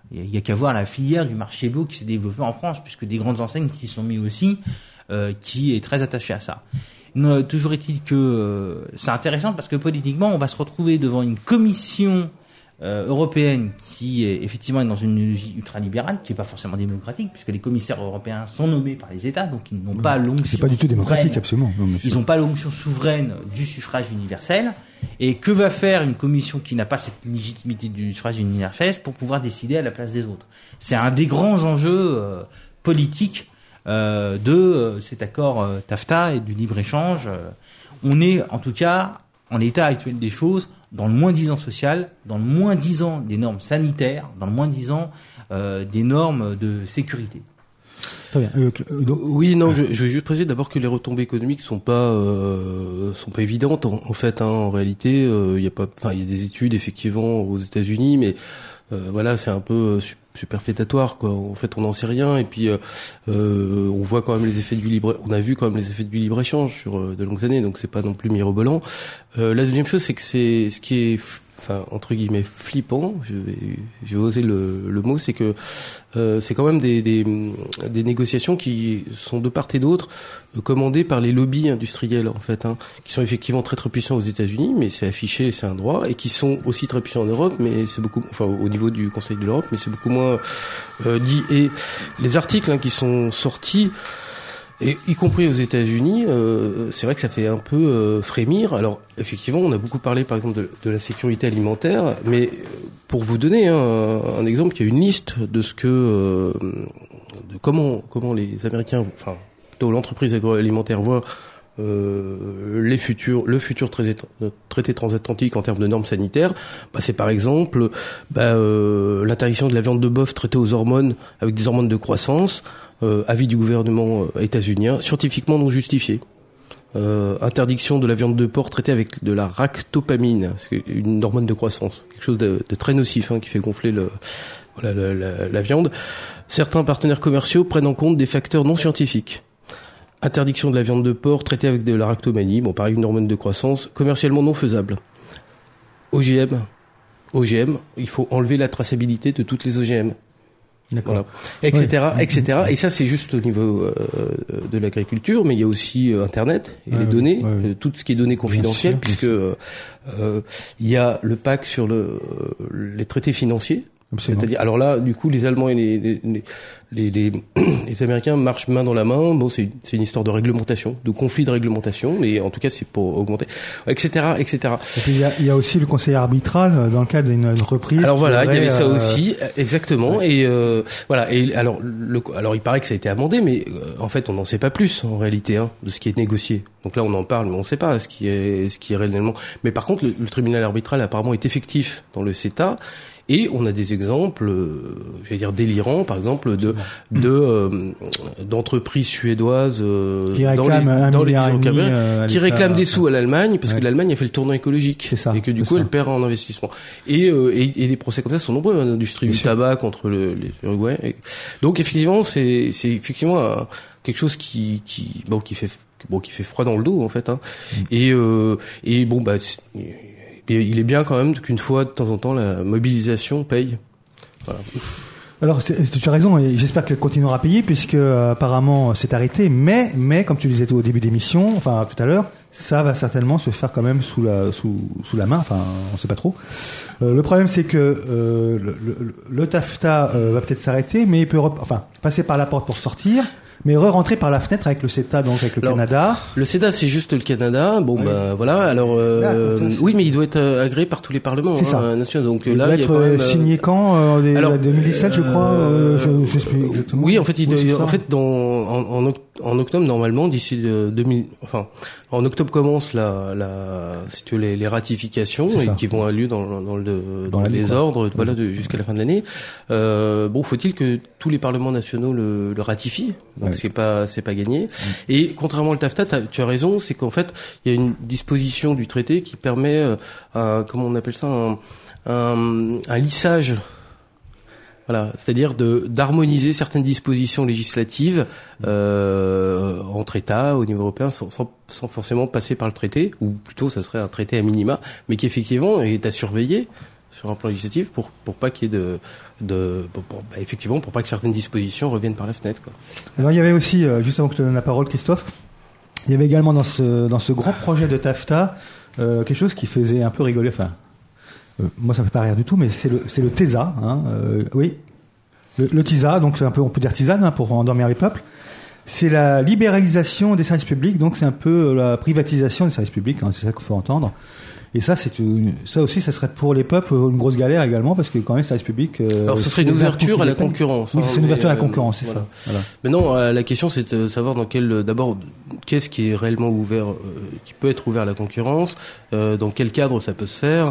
Il y a qu'à voir la filière du marché bio qui s'est développée en France, puisque des grandes enseignes s'y sont mis aussi, euh, qui est très attachée à ça. Non, toujours est-il que euh, c'est intéressant parce que politiquement, on va se retrouver devant une commission euh, européenne qui est effectivement dans une logique ultralibérale, qui est pas forcément démocratique, puisque les commissaires européens sont nommés par les États, donc ils n'ont pas l'onction. C'est pas du tout démocratique, absolument. Non, ils n'ont pas l'onction souveraine du suffrage universel. Et que va faire une commission qui n'a pas cette légitimité du suffrage universel pour pouvoir décider à la place des autres? C'est un des grands enjeux euh, politiques euh, de euh, cet accord euh, TAFTA et du libre-échange. Euh, on est en tout cas, en l'état actuel des choses, dans le moins-disant social, dans le moins-disant des normes sanitaires, dans le moins-disant euh, des normes de sécurité. Très bien. Euh, donc, oui, non, je, je vais juste préciser d'abord que les retombées économiques sont pas euh, sont pas évidentes en, en fait. Hein, en réalité, il euh, y a pas, enfin, il y a des études effectivement aux États-Unis, mais euh, voilà, c'est un peu superfétatoire, quoi. En fait, on n'en sait rien, et puis euh, euh, on voit quand même les effets du libre, on a vu quand même les effets du libre échange sur euh, de longues années, donc c'est pas non plus mirobolant. Euh, la deuxième chose, c'est que c'est ce qui est enfin entre guillemets flippant, je vais, je vais oser le, le mot, c'est que euh, c'est quand même des, des, des négociations qui sont de part et d'autre euh, commandées par les lobbies industriels en fait, hein, qui sont effectivement très très puissants aux États-Unis, mais c'est affiché, c'est un droit, et qui sont aussi très puissants en Europe, mais c'est beaucoup, enfin au niveau du Conseil de l'Europe, mais c'est beaucoup moins euh, dit. Et les articles hein, qui sont sortis, et y compris aux États-Unis, euh, c'est vrai que ça fait un peu euh, frémir. Alors effectivement, on a beaucoup parlé par exemple de, de la sécurité alimentaire, mais pour vous donner hein, un, un exemple, il y a une liste de ce que, euh, de comment comment les Américains, enfin plutôt l'entreprise agroalimentaire voit euh, les futurs, le futur traité, traité transatlantique en termes de normes sanitaires. Bah, c'est par exemple bah, euh, l'interdiction de la viande de bœuf traitée aux hormones avec des hormones de croissance. Euh, avis du gouvernement euh, états-unien, scientifiquement non justifié. Euh, interdiction de la viande de porc traitée avec de la ractopamine, c'est une hormone de croissance, quelque chose de, de très nocif hein, qui fait gonfler le, voilà, la, la, la viande. Certains partenaires commerciaux prennent en compte des facteurs non scientifiques. Interdiction de la viande de porc traitée avec de la ractopamine, bon pareil une hormone de croissance, commercialement non faisable. O G M, O G M, il faut enlever la traçabilité de toutes les O G M. D'accord. Voilà. Etc., oui. et cetera. Et ça, c'est juste au niveau euh, de l'agriculture, mais il y a aussi euh, Internet et ouais, les données, ouais, ouais. tout ce qui est données confidentielles, puisque euh, euh, il y a le pacte sur le, les traités financiers. Absolument. C'est-à-dire, alors là, du coup, les Allemands et les les, les, les, les Américains marchent main dans la main. Bon, c'est c'est une histoire de réglementation, de conflit de réglementation, mais en tout cas, c'est pour augmenter, et cetera, et cetera. Et puis il y a, il y a aussi le conseil arbitral dans le cadre d'une reprise. Alors voilà, aurait, il y avait ça euh... aussi, exactement. Ouais. Et euh, voilà. Et alors, le, alors il paraît que ça a été amendé, mais euh, en fait, on n'en sait pas plus en réalité hein, de ce qui est négocié. Donc là, on en parle, mais on ne sait pas ce qui est ce qui est réellement. Mais par contre, le, le tribunal arbitral apparemment est effectif dans le CETA. Et on a des exemples, euh, j'allais dire délirants, par exemple de de euh, d'entreprises suédoises euh, qui dans les dans les hydrocarbures euh, qui réclament des sous à l'Allemagne parce ouais. que l'Allemagne a fait le tournant écologique ça, et que du coup ça. elle perd en investissement. Et, euh, et et des procès comme ça sont nombreux, hein, l'industrie du tabac contre le, les Uruguay. Et donc effectivement c'est c'est effectivement un, quelque chose qui qui bon qui fait bon qui fait froid dans le dos en fait. Hein. Mm. Et euh, et bon bah et il est bien quand même qu'une fois de temps en temps la mobilisation paye. Voilà. Alors c'est, tu as raison et j'espère qu'elle continuera à payer puisque euh, apparemment c'est arrêté. Mais mais comme tu le disais au début d'émission, enfin tout à l'heure, ça va certainement se faire quand même sous la sous sous la main. Enfin on sait pas trop. Euh, le problème c'est que euh, le, le, le TAFTA euh, va peut-être s'arrêter, mais il peut rep- enfin passer par la porte pour sortir. Mais re-rentrer par la fenêtre avec le CETA, donc avec le alors, Canada. Le CETA, c'est juste le Canada. Bon, oui. bah voilà. Alors, euh, là, oui, mais il doit être agréé par tous les parlements c'est hein, ça. nationaux. Donc il là, doit il y a être quand même, signé quand euh, des, alors, deux mille dix-sept, je crois. Euh, je, je sais plus exactement. Oui, en fait, il doit, en fait, dans en, en, en octobre normalement, d'ici deux mille, enfin, en octobre commence la, la, si tu veux, les, les ratifications et qui vont avoir lieu dans, dans le dans, dans les ordres, voilà, de, jusqu'à la fin de l'année. Euh, bon, faut-il que tous les parlements nationaux le, le ratifient. Donc ouais. c'est pas c'est pas gagné. Mmh. Et contrairement au TAFTA, tu as raison, c'est qu'en fait il y a une disposition du traité qui permet, euh, un, comment on appelle ça, un, un, un lissage. Voilà, c'est-à-dire de d'harmoniser certaines dispositions législatives euh, entre États au niveau européen sans, sans, sans forcément passer par le traité, ou plutôt ça serait un traité à minima, mais qui effectivement est à surveiller. sur un plan législatif pour pour pas qu'il y ait de de pour, pour, bah, effectivement pour pas que certaines dispositions reviennent par la fenêtre, quoi. Alors il y avait aussi, euh, juste avant que je te donne la parole, Christophe, il y avait également dans ce dans ce grand projet de TAFTA euh, quelque chose qui faisait un peu rigoler. Enfin, euh, moi ça me fait pas rire du tout, mais c'est le c'est le TESA, hein, euh, oui, le, le TISA, donc c'est un peu, on peut dire tisane, hein, pour endormir les peuples. C'est la libéralisation des services publics, donc c'est un peu la privatisation des services publics, hein, c'est ça qu'il faut entendre. Et ça, c'est une, ça aussi, ça serait pour les peuples une grosse galère également, parce que quand même, les services publics. Euh, Alors, ce serait une ouverture à la concurrence. Oui, hein, c'est une ouverture mais, à la concurrence, c'est voilà. ça. Voilà. Mais non, euh, la question, c'est de savoir dans quel, d'abord, qu'est-ce qui est réellement ouvert, euh, qui peut être ouvert à la concurrence, euh, dans quel cadre ça peut se faire.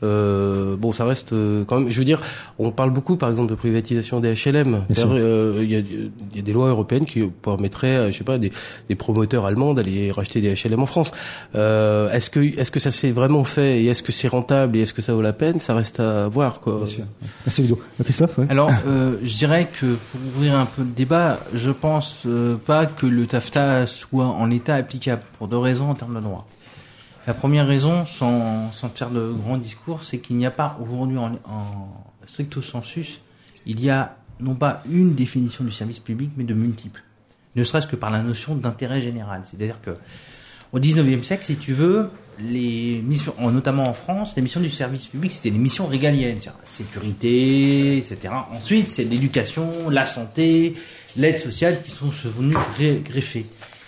Euh, bon, ça reste euh, quand même. Je veux dire, on parle beaucoup, par exemple, de privatisation des H L M. Il euh, y, a, y a des lois européennes qui permettraient, je sais pas, des, des promoteurs allemands d'aller racheter des H L M en France. Euh, est-ce que, est-ce que ça s'est vraiment fait et est-ce que c'est rentable et est-ce que ça vaut la peine? Ça reste à voir, quoi. Bien sûr. Merci Ludo. Christophe, oui. Alors, euh, je dirais que pour ouvrir un peu le débat, je pense euh, pas que le TAFTA soit en l'état applicable pour deux raisons en termes de droit. La première raison, sans, sans faire de grands discours, c'est qu'il n'y a pas aujourd'hui en, en stricto sensus, il y a non pas une définition du service public, mais de multiples. Ne serait-ce que par la notion d'intérêt général. C'est-à-dire que au dix-neuvième siècle, si tu veux, les missions, notamment en France, les missions du service public, c'était des missions régaliennes, c'est-à-dire la sécurité, et cetera. Ensuite, c'est l'éducation, la santé, l'aide sociale qui sont venus greffer.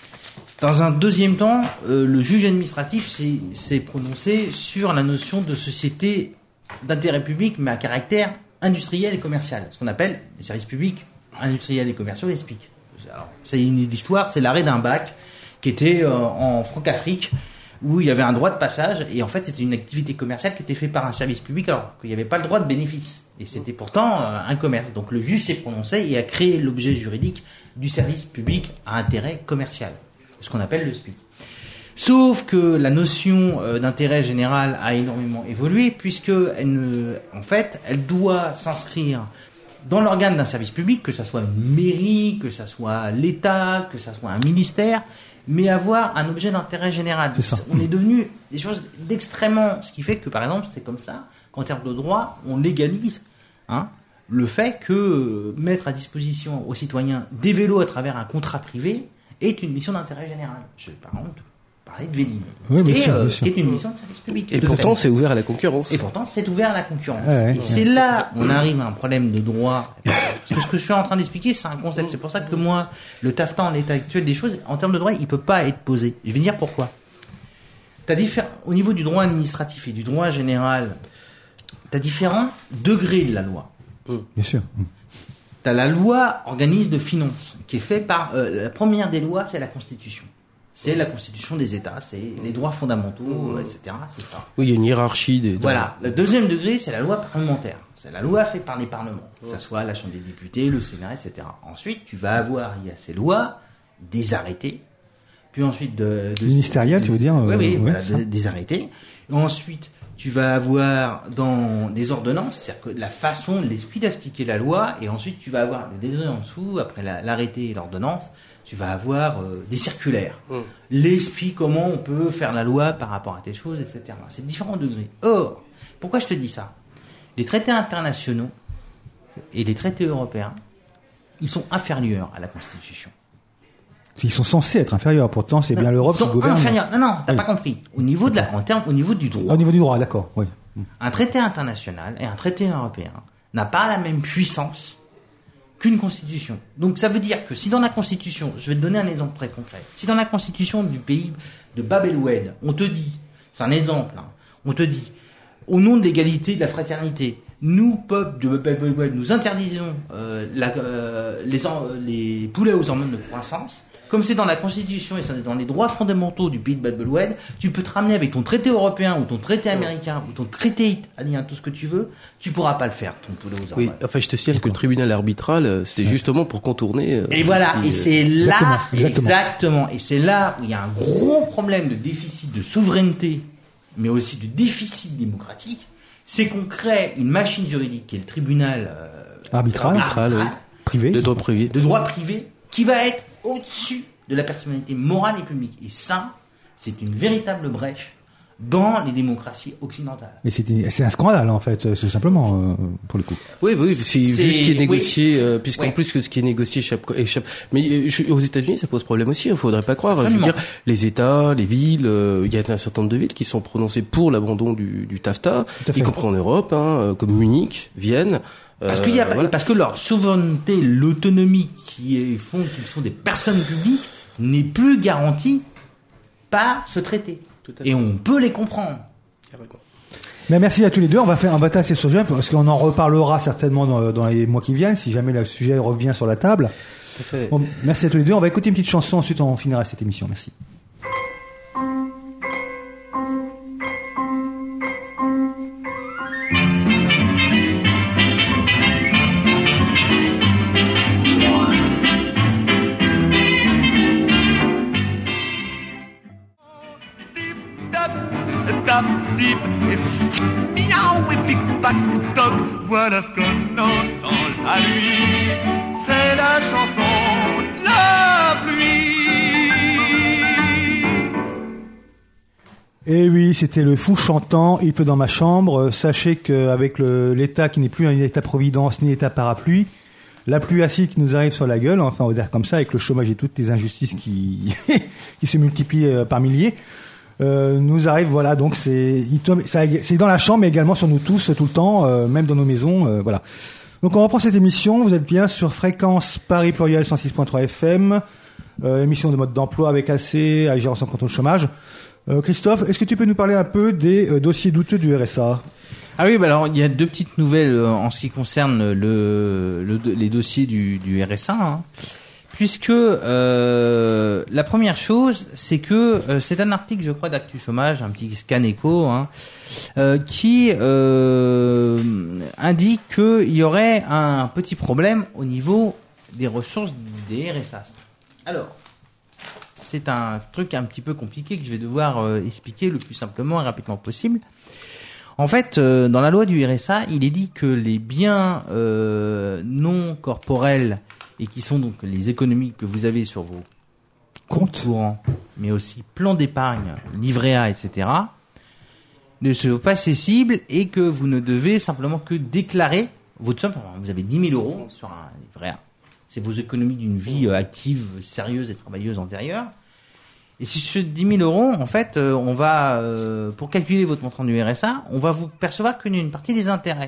Dans un deuxième temps, euh, le juge administratif s'est, s'est prononcé sur la notion de société d'intérêt public, mais à caractère industriel et commercial, ce qu'on appelle les services publics industriels et commerciaux, les S P I C. Alors, c'est une histoire, c'est l'arrêt d'un bac qui était euh, en Franc-Afrique, où il y avait un droit de passage, et en fait c'était une activité commerciale qui était faite par un service public alors qu'il n'y avait pas le droit de bénéfice. Et c'était pourtant euh, un commerce. Donc le juge s'est prononcé et a créé l'objet juridique du service public à intérêt commercial, ce qu'on appelle le S P I C. Sauf que la notion euh, d'intérêt général a énormément évolué, puisque elle ne, en fait, elle doit s'inscrire dans l'organe d'un service public, que ça soit une mairie, que ça soit l'État, que ça soit un ministère, mais avoir un objet d'intérêt général. On est devenu des choses d'extrêmement, ce qui fait que, par exemple, c'est comme ça qu'en termes de droit, on légalise hein, le fait que mettre à disposition aux citoyens des vélos à travers un contrat privé est une mission d'intérêt général. Je vais par exemple parler de Vélib, oui, qui, est, sûr, euh, qui est une mission de service public. Et pourtant, fait. c'est ouvert à la concurrence. Et pourtant, c'est ouvert à la concurrence. Ouais, ouais, et ouais. c'est là on arrive à un problème de droit. Parce que ce que je suis en train d'expliquer, c'est un concept. C'est pour ça que moi, le TAFTA en l'état actuel des choses, en termes de droit, il peut pas être posé. Je vais dire pourquoi. T'as diffé- au niveau du droit administratif et du droit général, tu as différents degrés de la loi. Bien sûr. Tu as la loi organisme de finances, qui est faite par... Euh, la première des lois, c'est la Constitution. C'est la Constitution des États, c'est les droits fondamentaux, mmh. et cetera. C'est ça. Oui, il y a une hiérarchie des... Voilà. Le deuxième degré, c'est la loi parlementaire. C'est la loi faite par les parlements, que ce soit la Chambre des députés, le Sénat, et cetera. Ensuite, tu vas avoir, il y a ces lois, des arrêtés, puis ensuite de... de ministériel, de, tu veux dire Oui, oui, euh, voilà, ouais, de, des arrêtés. Ensuite, tu vas avoir dans des ordonnances, c'est-à-dire que la façon, l'esprit d'appliquer la loi, et ensuite tu vas avoir le degré en dessous, après la, l'arrêté et l'ordonnance, tu vas avoir euh, des circulaires. Mmh. L'esprit, comment on peut faire la loi par rapport à telle chose, et cetera. C'est différents degrés. Or, pourquoi je te dis ça ? Les traités internationaux et les traités européens, ils sont inférieurs à la Constitution. Ils sont censés être inférieurs, pourtant c'est bien l'Europe qui gouverne. Inférieurs. Non, non, t'as oui. pas compris. Au niveau de la, en termes, au niveau du droit. Au niveau du droit, d'accord, oui. Un traité international et un traité européen n'a pas la même puissance qu'une constitution. Donc ça veut dire que si dans la constitution, je vais te donner un exemple très concret, si dans la constitution du pays de Bab el-Oued, on te dit, c'est un exemple, hein, on te dit, au nom de l'égalité, de la fraternité, nous, peuple de Bab el-Oued, nous interdisons euh, la, euh, les, en, les poulets aux hormones de croissance. Comme c'est dans la Constitution et c'est dans les droits fondamentaux du pays de Bab el-Oued, tu peux te ramener avec ton traité européen ou ton traité américain ou ton traité italien, tout ce que tu veux, tu pourras pas le faire, ton poulet aux hormones. Oui, enfin je te signale que le tribunal arbitral, c'était ouais. justement pour contourner... Euh, et voilà, qui, et c'est euh... là, exactement, exactement, et c'est là où il y a un gros problème de déficit de souveraineté, mais aussi de déficit démocratique, c'est qu'on crée une machine juridique qui est le tribunal euh, arbitral, arbitral oui. privé, de droit privé, de droit privé, qui va être au-dessus de la personnalité morale et publique. Et ça, c'est une véritable brèche dans les démocraties occidentales. Mais c'est, c'est un scandale en fait, c'est simplement euh, pour le coup. Oui, oui, c'est, c'est vu ce qui est négocié, oui. euh, puisqu'en ouais. plus que ce qui est négocié échappe, échappe. Mais je, aux États-Unis, ça pose problème aussi. Il faudrait pas croire. Absolument. Je veux dire, les États, les villes, euh, il y a un certain nombre de villes qui sont prononcées pour l'abandon du, du TAFTA, y compris en Europe, hein, comme Munich, Vienne. Parce qu'il y a, voilà. parce que leur souveraineté, l'autonomie qui est, font qu'ils sont des personnes publiques n'est plus garantie par ce traité. Et on peut les comprendre. Mais merci à tous les deux. On va faire un bataille sur ce sujet parce qu'on en reparlera certainement dans, dans les mois qui viennent si jamais le sujet revient sur la table. Bon, merci à tous les deux. On va écouter une petite chanson, ensuite on finira cette émission. Merci. Deep, if miaou et pic pac toc, voilà ce qu'on entend la nuit. C'est la chanson de la pluie. Et oui, c'était le fou chantant. Il pleut dans ma chambre. Sachez qu'avec le, l'État qui n'est plus un État-providence ni État parapluie, la pluie acide qui nous arrive sur la gueule, enfin on va dire comme ça, avec le chômage et toutes les injustices qui qui se multiplient par milliers. Euh, nous arrive, voilà, donc c'est, il tombe, ça, c'est dans la chambre, mais également sur nous tous, tout le temps, euh, même dans nos maisons, euh, voilà. Donc on reprend cette émission, vous êtes bien sur Fréquence Paris Pluriel cent six point trois F M, euh, émission de mode d'emploi avec A C, Agir sans contre le chômage. Euh, Christophe, est-ce que tu peux nous parler un peu des euh, dossiers douteux du R S A ? Ah oui, bah alors il y a deux petites nouvelles en ce qui concerne le, le les dossiers du, du R S A, hein. Puisque euh, la première chose, c'est que euh, c'est un article, je crois, d'Actu Chômage, un petit scan éco, hein, euh, qui euh, indique qu'il y aurait un petit problème au niveau des ressources des R S A. Alors, c'est un truc un petit peu compliqué que je vais devoir euh, expliquer le plus simplement et rapidement possible. En fait, euh, dans la loi du R S A, il est dit que les biens euh, non corporels et qui sont donc les économies que vous avez sur vos comptes courants, mais aussi plan d'épargne, livret A, et cetera, ne sont pas cessibles et que vous ne devez simplement que déclarer votre somme. Vous avez dix mille euros sur un livret A. C'est vos économies d'une vie active, sérieuse et travailleuse antérieure. Et si sur dix mille euros, en fait, euh, on va, euh, pour calculer votre montant du R S A, on va vous percevoir qu'une partie des intérêts.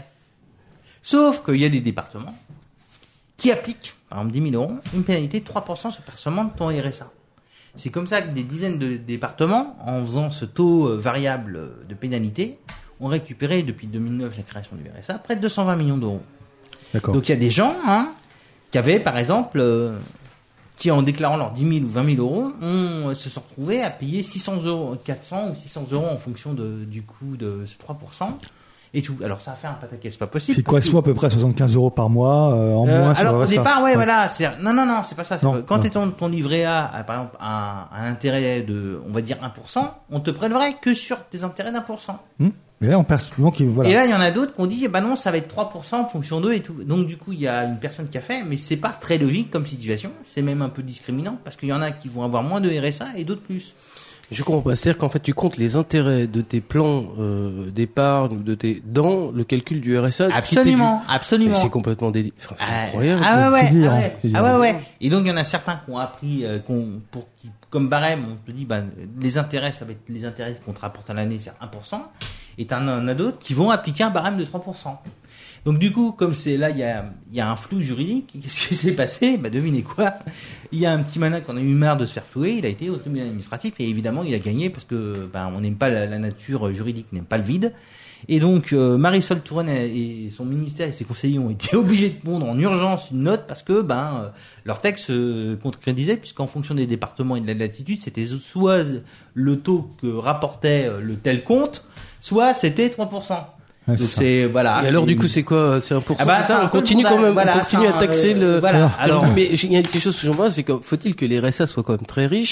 Sauf qu'il y a des départements qui appliquent, par exemple dix mille euros, une pénalité de trois pour cent sur versement de ton R S A. C'est comme ça que des dizaines de départements, en faisant ce taux variable de pénalité, ont récupéré depuis deux mille neuf la création du R S A près de deux cent vingt millions d'euros. D'accord. Donc il y a des gens, hein, qui avaient, par exemple, euh, qui en déclarant leurs dix mille ou vingt mille euros, on se sont retrouvés à payer six cents euros, quatre cents ou six cents euros en fonction de, du coût de ce trois pour cent. Et tout. Alors ça a fait un pataquès, c'est pas possible. C'est quoi, soit à peu près soixante-quinze euros par mois, euh, en euh, moins. Alors au départ, ouais, ouais, voilà. C'est, non, non, non, c'est pas ça. C'est non, pas, quand non. t'es ton, ton livret A, à, par exemple, un, un intérêt de, on va dire un pour cent, on te prélèverait que sur tes intérêts d'un pour cent. Hum. Mais là, on perce, donc, voilà. Et là, il y en a d'autres qui ont dit, bah non, ça va être trois pour cent en fonction d'eux et tout. Donc du coup, il y a une personne qui a fait, mais c'est pas très logique comme situation. C'est même un peu discriminant parce qu'il y en a qui vont avoir moins de R S A et d'autres plus. Je comprends pas. C'est-à-dire qu'en fait, tu comptes les intérêts de tes plans euh, d'épargne ou de tes dans le calcul du R S A. Absolument, absolument. Et c'est complètement délire. Enfin, c'est ah, incroyable. Ah ouais, ouais, c'est dur, ah ouais. c'est dur. Ah ouais, ouais. Et donc il y en a certains qui ont appris, euh, qu'on, pour qui, comme barème, on te dit, bah les intérêts, ça va être les intérêts qu'on te rapporte à l'année, c'est un pour cent. Et t'en as d'autres qui vont appliquer un barème de trois pour cent. Donc du coup, comme c'est là, il y a, il y a un flou juridique. Qu'est-ce qui s'est passé? Bah devinez quoi? Il y a un petit malin qu'on a eu marre de se faire flouer. Il a été au tribunal administratif et évidemment, il a gagné parce que bah, on n'aime pas la, la nature juridique, n'aime pas le vide. Et donc euh, Marisol Touraine et son ministère et ses conseillers ont été obligés de pondre en urgence une note parce que ben euh, leur texte se contredisait puisqu'en fonction des départements et de la latitude, c'était soit le taux que rapportait le tel compte, soit c'était trois pour cent. Ouais, donc c'est, c'est voilà. Et alors du coup c'est quoi? C'est un pour cent. Ah bah, ça, on continue quand même, voilà, on continue à taxer euh, le. Voilà. Alors, mais il y a quelque chose que j'en vois, c'est que faut-il que les R S A soient quand même très riches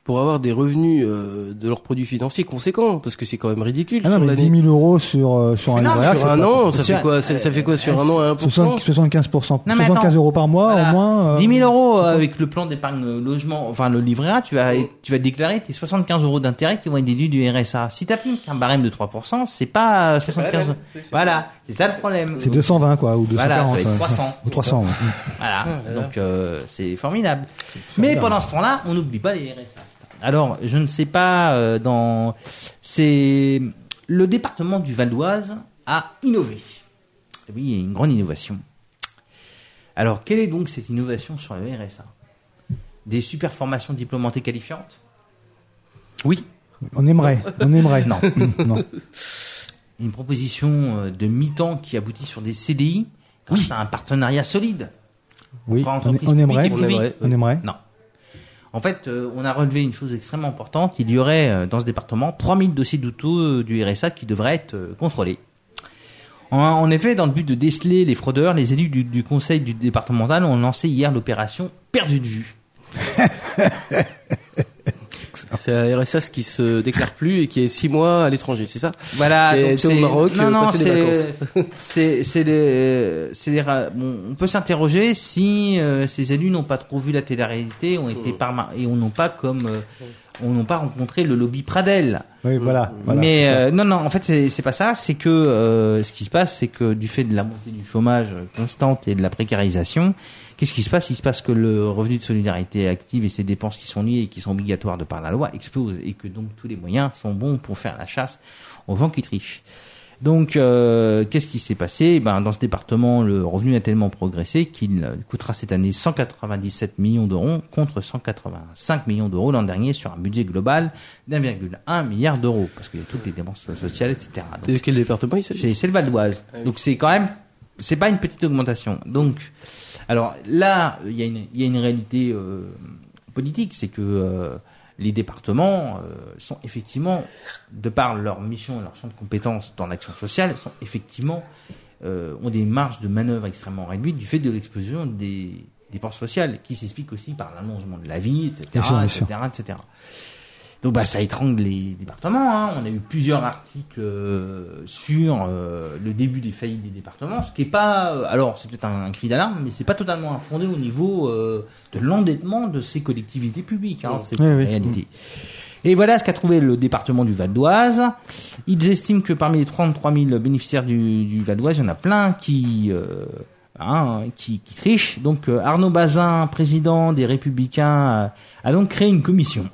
pour avoir des revenus euh, de leurs produits financiers conséquents, parce que c'est quand même ridicule. Ah non, sur mais l'année. dix mille euros sur euh, sur un non, livret A, Sur c'est un pas- an, ça Sur- fait quoi ça, ça fait quoi sur un an à un pour cent? soixante-quinze pour cent. Non, mais soixante-quinze attends. euros par mois, Voilà. au moins. euh, dix mille euros euh, avec le plan d'épargne logement, enfin le livret A, tu vas tu vas déclarer tes soixante-quinze euros d'intérêt qui vont être déduits du R S A. Si t'appliques un barème de trois pour cent, c'est pas soixante-quinze. même. C'est- c'est Voilà, c'est ça le problème. C'est deux cent vingt, quoi, ou deux cent quarante. Voilà, ça va être euh, trois cents. Ou trois cents, ouais. Voilà, donc euh, c'est formidable. Mais pendant ce temps-là, on n'oublie pas les R S A. Alors, je ne sais pas euh, dans c'est le département du Val d'Oise a innové. Oui, il y a une grande innovation. Alors, quelle est donc cette innovation sur le R S A? Des super formations diplômantées qualifiantes? Oui. On aimerait, on aimerait. Non. non. Une proposition euh, de mi-temps qui aboutit sur des C D I grâce à un partenariat solide. Oui, Entre on, entreprises on aimerait. publiques et privées. On aimerait. Non. En fait, euh, on a relevé une chose extrêmement importante. Il y aurait euh, dans ce département trois mille dossiers d'auto euh, du R S A qui devraient être euh, contrôlés. En, en effet, dans le but de déceler les fraudeurs, les élus du, du conseil du départemental ont lancé hier l'opération Perdu de vue. C'est un R S A qui se déclare plus et qui est six mois à l'étranger, c'est ça? Voilà, Qui donc était au c'est- Maroc, non, euh, non, passer des c'est, vacances. c'est, c'est les, c'est les, ra- bon, on peut s'interroger si euh, ces élus n'ont pas trop vu la télé-réalité, ont été par et on n'ont pas comme, euh, on n'ont pas rencontré le lobby Pradel. Oui, voilà. voilà, Mais c'est ça. euh, non, non, en fait, c'est, c'est pas ça. C'est que euh, ce qui se passe, c'est que du fait de la montée du chômage constante et de la précarisation, qu'est-ce qui se passe? Il se passe que le revenu de solidarité active et ses dépenses qui sont liées et qui sont obligatoires de par la loi explosent et que donc tous les moyens sont bons pour faire la chasse aux gens qui trichent. Donc, euh, qu'est-ce qui s'est passé? Ben, dans ce département, le revenu a tellement progressé qu'il coûtera cette année cent quatre-vingt-dix-sept millions d'euros contre cent quatre-vingt-cinq millions d'euros l'an dernier sur un budget global d'un virgule un milliard d'euros parce qu'il y a toutes les dépenses sociales, et cetera. Donc, De quel département il s'agit? c'est, c'est le Val d'Oise. Donc c'est quand même, c'est pas une petite augmentation. Donc, alors là, il y a une, il y a une réalité euh, politique, c'est que euh, les départements euh, sont effectivement, de par leur mission et leur champ de compétences dans l'action sociale, sont effectivement euh, ont des marges de manœuvre extrêmement réduites du fait de l'explosion des dépenses sociales, qui s'explique aussi par l'allongement de la vie, et cetera, Bien sûr, bien et sûr. cetera, et cetera. Donc bah ça étrangle les départements. Hein. On a eu plusieurs articles euh, sur euh, le début des faillites des départements, ce qui est pas. euh, alors c'est peut-être un, un cri d'alarme, mais c'est pas totalement infondé au niveau euh, de l'endettement de ces collectivités publiques. Hein. C'est Oui, une oui. réalité. Et voilà ce qu'a trouvé le département du Val d'Oise. Ils estiment que parmi les trente-trois mille bénéficiaires du, du Val d'Oise, il y en a plein qui euh, hein, qui, qui trichent. Donc euh, Arnaud Bazin, président des Républicains, a, a donc créé une commission.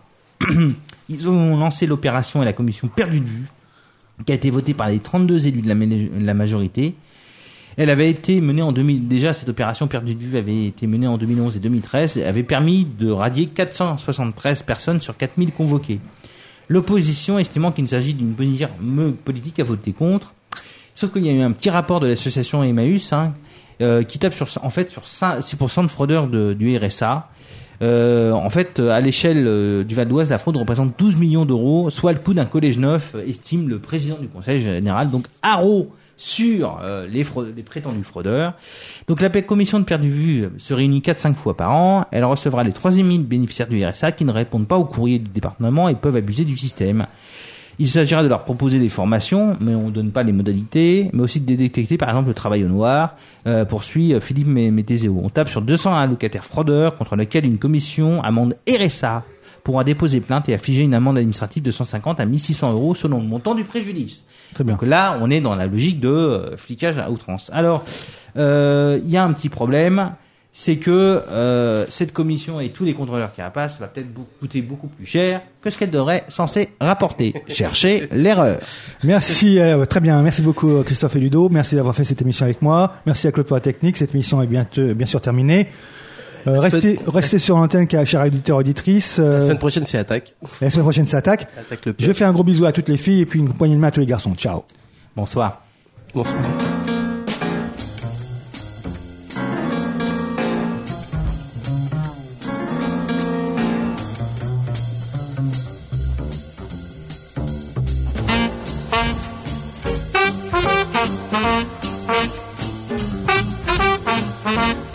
Ils ont lancé l'opération et la commission Perdu de vue, qui a été votée par les trente-deux élus de la, mé- la majorité. Elle avait été menée en deux mille, déjà cette opération Perdu de vue avait été menée en deux mille onze et deux mille treize, et avait permis de radier quatre cent soixante-treize personnes sur quatre mille convoquées. L'opposition estimant qu'il s'agit d'une position politique à voter contre. Sauf qu'il y a eu un petit rapport de l'association Emmaüs, hein, euh, qui tape sur, en fait, sur six pour cent de fraudeurs de, du R S A. Euh, en fait, à l'échelle euh, du Val d'Oise, la fraude représente douze millions d'euros, soit le coût d'un collège neuf, euh, estime le président du conseil général. Donc, haro sur euh, les, fraude, les prétendus fraudeurs. Donc, la commission de perte de vue se réunit quatre à cinq fois par an. Elle recevra les troisième mille bénéficiaires du R S A qui ne répondent pas au courrier du département et peuvent abuser du système. Il s'agira de leur proposer des formations, mais on ne donne pas les modalités, mais aussi de détecter par exemple le travail au noir, euh, poursuit Philippe Métézéo. On tape sur deux cents allocataires fraudeurs contre lesquels une commission amende R S A pourra déposer plainte et afficher une amende administrative de cent cinquante à mille six cents euros selon le montant du préjudice. Très bien. Donc là, on est dans la logique de euh, flicage à outrance. Alors, euh, il y a un petit problème, c'est que euh, cette commission et tous les contrôleurs qui la passent va peut-être beaucoup, coûter beaucoup plus cher que ce qu'elle devrait censée rapporter. Cherchez l'erreur. Merci, euh, très bien. Merci beaucoup Christophe et Ludo. Merci d'avoir fait cette émission avec moi. Merci à Claude pour la technique. Cette émission est bientôt, bien sûr terminée. Euh, restez, restez sur l'antenne, chers auditeurs auditrices. Euh, La semaine prochaine, c'est Attaque. La semaine prochaine, c'est Attaque. Attaque le Je fais un gros bisou à toutes les filles et puis une poignée de main à tous les garçons. Ciao. Bonsoir. Bonsoir. Thank you.